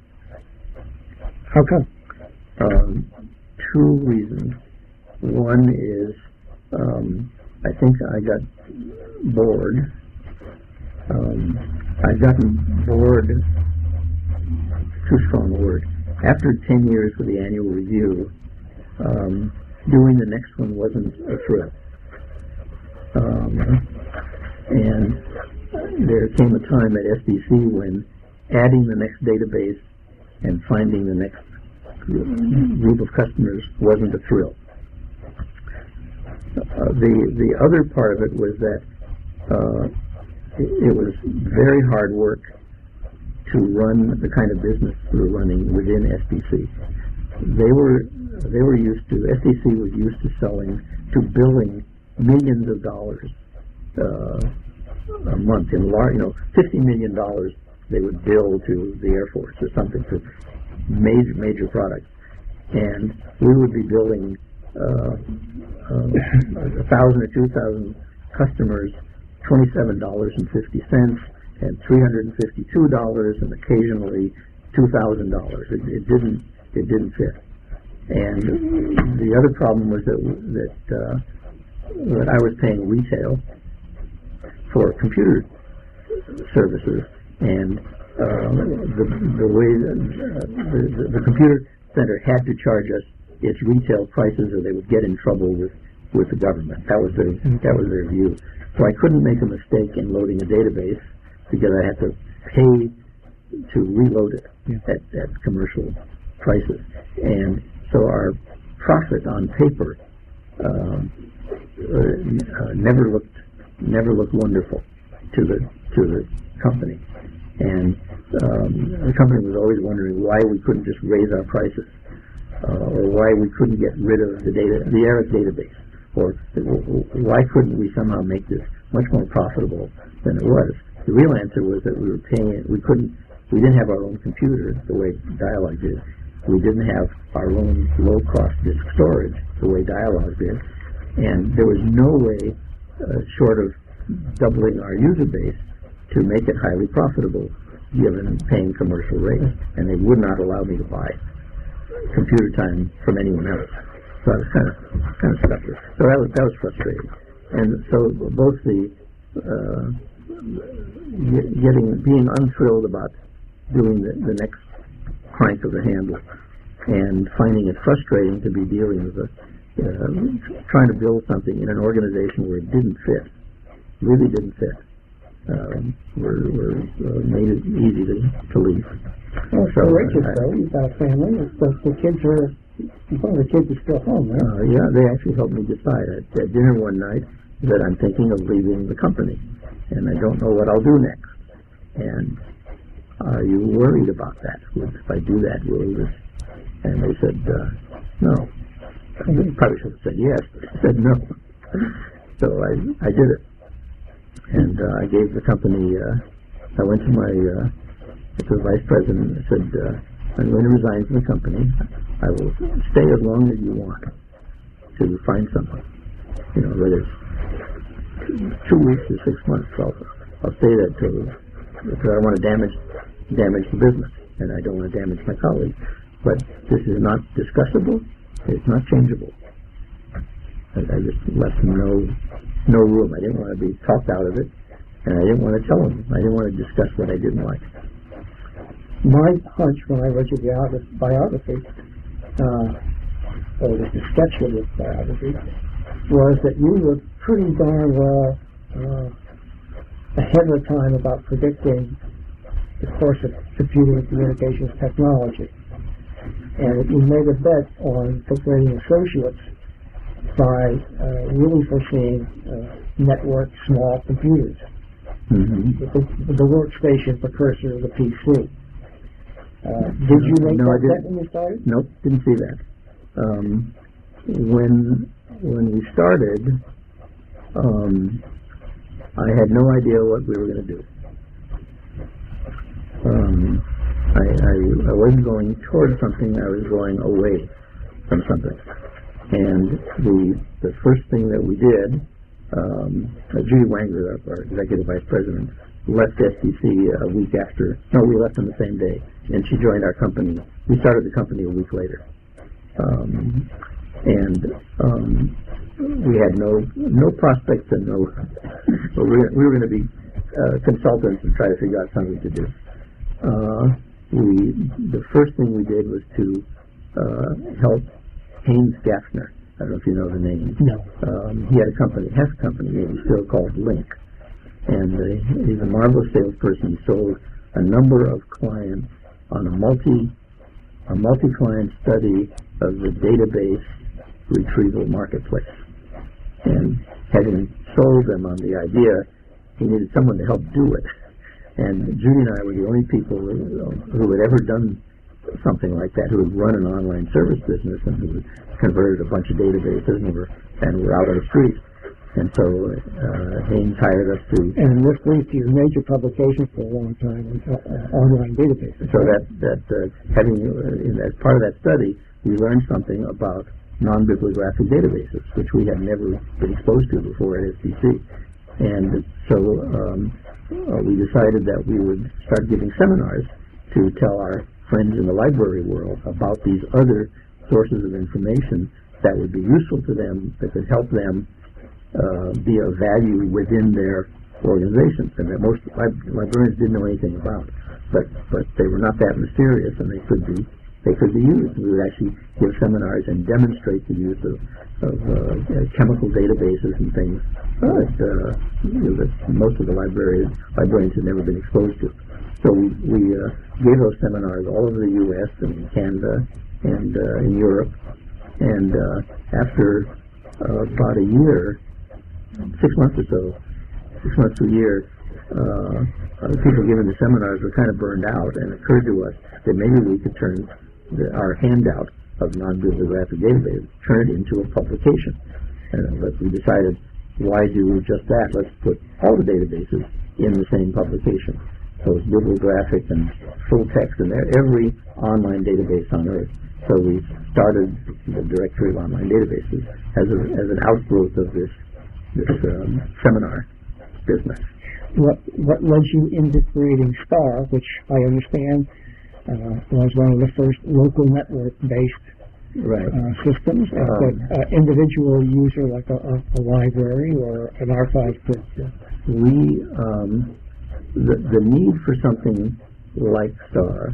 How come? Um, two reasons. One is um, I think I got bored. Um, I'd gotten bored. Too strong a word. After ten years with the annual review, um, doing the next one wasn't a thrill. Um, and there came a time at S B C when adding the next database and finding the next group of customers wasn't a thrill. Uh, the the other part of it was that uh, it, it was very hard work to run the kind of business we were running within S B C. They were they were used to S B C was used to selling to billing millions of dollars uh, a month in large, you know, fifty million dollars they would bill to the Air Force or something for major major products, and we would be billing uh, uh, a thousand or two thousand customers twenty-seven dollars and fifty cents and three hundred and fifty-two dollars and occasionally two thousand dollars. It, it didn't it didn't fit. And the other problem was that that uh, that I was paying retail for computer services, and uh, the the way uh, the, the computer center had to charge us its retail prices, or they would get in trouble with, with the government. That was their that was their view. So I couldn't make a mistake in loading a database because I had to pay to reload it yeah. at, at commercial prices, and so our profit on paper uh, uh, never looked never looked wonderful to the to the company, and um, the company was always wondering why we couldn't just raise our prices. Uh, or why we couldn't get rid of the data, the ERIC database, or why couldn't we somehow make this much more profitable than it was? The real answer was that we were paying it. We couldn't. We didn't have our own computer the way Dialog did. We didn't have our own low-cost disk storage the way Dialog did, and there was no way, uh, short of doubling our user base, to make it highly profitable, given paying commercial rates, and they would not allow me to buy computer time from anyone else. So I was kind of kind of stuck with. So that was that was frustrating. And so both the uh, getting being unthrilled about doing the, the next crank of the handle, and finding it frustrating to be dealing with a uh, trying to build something in an organization where it didn't fit, really didn't fit. Um, were, were uh, made it easy to, to leave. Well, so, for Richard, uh, though, you've got a family. The, the kids are, one of the kids is still home, right? Uh, yeah, they actually helped me decide. At, at dinner one night that I'm thinking of leaving the company, and I don't know what I'll do next. And are you worried about that? If I do that, will this? And they said, uh, no. I probably should have said yes, but I said no. So I, I did it. And uh, I gave the company, uh, I went to my, uh, to the vice president and said, uh, I'm going to resign from the company. I will stay as long as you want till you find someone. You know, whether it's two weeks or six months, I'll, I'll stay there till, because I don't want to damage, damage the business, and I don't want to damage my colleagues. but this is not discussable. It's not changeable. I, I just left them no no room. I didn't want to be talked out of it, and I didn't want to tell them. I didn't want to discuss what I didn't like. My hunch when I read your biography, biography uh, or the sketch of this biography, was that you were pretty darn well uh, ahead of the time about predicting the course of computer and communications technology. And you made a bet on Pickering Associates by uh, really foreseeing uh, network small computers, Mm-hmm. the, the workstation precursor of the P C. Uh, did you make no, that I bet didn't. when you started? Nope, didn't see that. Um, when when we started, um, I had no idea what we were going to do. Um, I, I, I wasn't going towards something. I was going away from something. And the the first thing that we did, um, uh, Judy Wangler, our executive vice president, left S D C a week after. No, we left on the same day, and she joined our company. We started the company a week later, um, and um, we had no no prospects and no. Well, we were, we were going to be uh, consultants and try to figure out something to do. Uh, we the first thing we did was to uh, help Haynes Gaffner. I don't know if you know the name. No. Um, he had a company, has a company, maybe still called Link. And uh, he's a marvelous salesperson. He sold a number of clients on a multi a multi-client study of the database retrieval marketplace. And having sold them on the idea, he needed someone to help do it. And Judy and I were the only people who, who had ever done something like that, who had run an online service business and who had converted a bunch of databases and were, and were out on the street. And so uh, Haynes hired us to... And this leads to your major publication for a long time, uh, uh, online databases. So that, that uh, having, uh, in, as part of that study, we learned something about non-bibliographic databases, which we had never been exposed to before at S D C. And so um, uh, we decided that we would start giving seminars to tell our friends in the library world about these other sources of information that would be useful to them, that could help them uh, be of value within their organizations, and that most lib librarians didn't know anything about. But but they were not that mysterious, and they could be they could be used. We would actually give seminars and demonstrate the use of, of uh, chemical databases and things that, uh, you know, that most of the librarians librarians had never been exposed to. So we, we uh, gave those seminars all over the U S and Canada and uh, in Europe. And uh, after uh, about a year, six months or so, six months to a year, uh, uh, people giving the seminars were kind of burned out, and it occurred to us that maybe we could turn the, our handout of non-bibliographic databases, turn it into a publication. Uh, but we decided, why do just that? Let's put all the databases in the same publication. So it's bibliographic and full text in there, every online database on earth. So we started the directory of online databases as, a, as an outgrowth of this, this um, seminar business. What, what led you into creating STAR, which I understand uh, was one of the first local network-based right. uh, systems uh, Um, that uh, individual user like a, a, a library or an archive could... Uh, we... Um, The, the need for something like STAR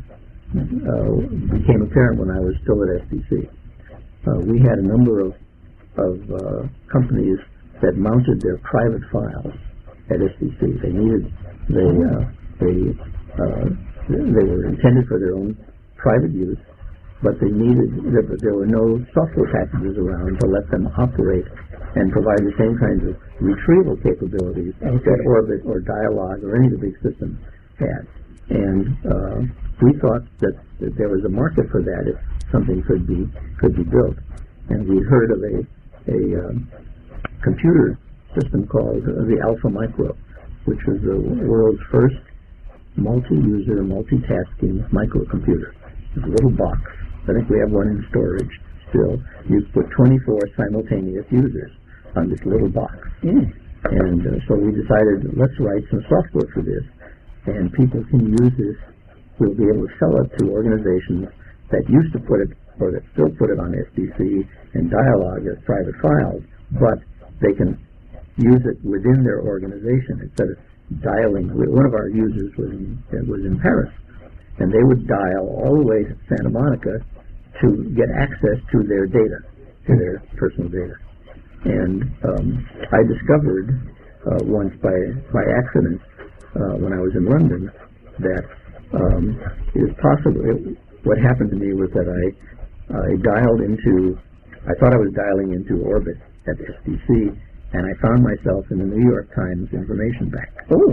uh, became apparent when I was still at S D C. Uh, we had a number of, of uh, companies that mounted their private files at S D C. They needed, they, uh, they, uh, they were intended for their own private use, but they needed, there, there were no software packages around to let them operate and provide the same kinds of retrieval capabilities okay. that Orbit or Dialog or any of the big systems had. And uh, we thought that, that there was a market for that if something could be could be built. And we heard of a a um, computer system called uh, the Alpha Micro, which was the world's first multi-user, multitasking microcomputer. It's a little box. I think we have one in storage still. You put twenty-four simultaneous users on this little box. mm. And uh, so we decided, let's write some software for this, and people can use this. We'll be able to sell it to organizations that used to put it, or that still put it on S D C and Dialog as private files, but they can use it within their organization instead of dialing. One of our users was in, was in Paris, and they would dial all the way to Santa Monica to get access to their data, to their personal data. And um, I discovered uh, once by by accident uh, when I was in London that um, it was possible. It, what happened to me was that I I dialed into, I thought I was dialing into Orbit at S D C, and I found myself in the New York Times information bank. Oh,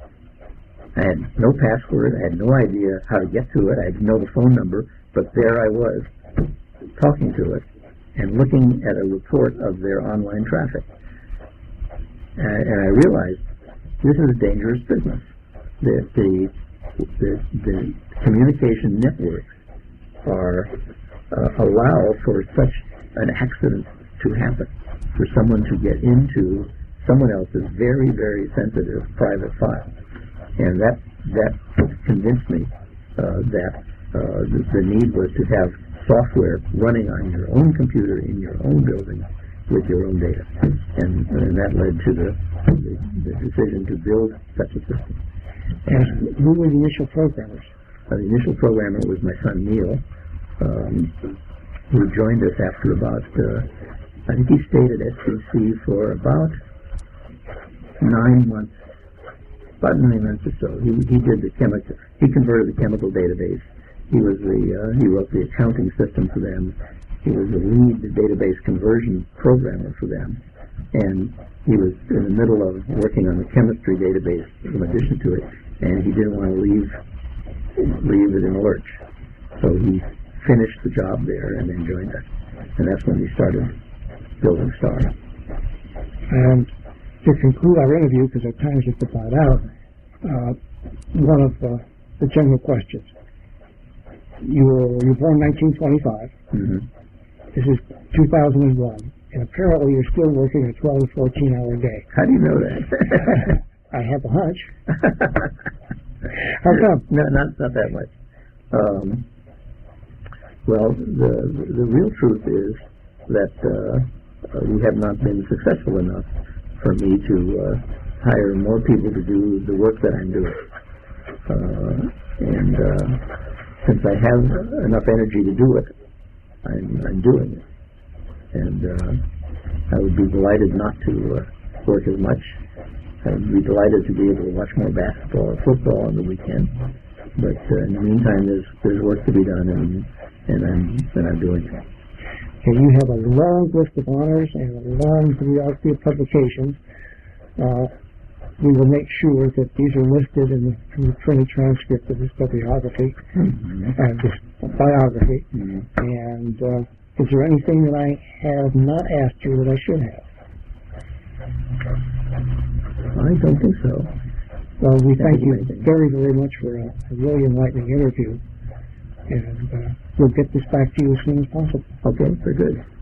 I had no password. I had no idea how to get to it. I didn't know the phone number, but there I was, talking to it and looking at a report of their online traffic. And, and I realized this is a dangerous business. The, the, the, the communication networks are uh, allow for such an accident to happen, for someone to get into someone else's very, very sensitive private file. And that that convinced me uh, that uh, the, the need was to have software running on your own computer in your own building with your own data. And, and that led to the, the, the decision to build such a system. and who were the initial programmers? Uh, the initial programmer was my son Neil, um, who joined us after about, uh, I think he stayed at S D C for about nine months, about nine months or so. He he did the chemical, he converted the chemical database. He was the uh, he wrote the accounting system for them. He was the lead database conversion programmer for them, and he was in the middle of working on the chemistry database in addition to it, and he didn't want to leave leave it in a lurch. So he finished the job there and then joined us, and that's when we started building Star. And to conclude our interview, because our time's just about out, uh, one of uh, the general questions. You were, you were born in nineteen twenty-five. Mm-hmm. This is two thousand one, and apparently you're still working a twelve to fourteen hour day. How do you know that? I have a hunch. How come? No, not not that much. Um, well, the the real truth is that uh, uh, we have not been successful enough for me to uh, hire more people to do the work that I'm doing. Uh, and uh, since I have enough energy to do it, I'm, I'm doing it. And uh, I would be delighted not to uh, work as much. I would be delighted to be able to watch more basketball or football on the weekend. But uh, in the meantime, there's there's work to be done, and and I'm and I'm doing it. Okay, you have a long list of honors and a long bibliography of publications. Uh, we will make sure that these are listed in the, in the printed transcript of this bibliography, Mm-hmm. uh, this biography. Mm-hmm. And uh, is there anything that I have not asked you that I should have? I don't think so. Well, we That thank was you amazing. very, very much for a, a really enlightening interview. And uh, we'll get this back to you as soon as possible. Okay, very good.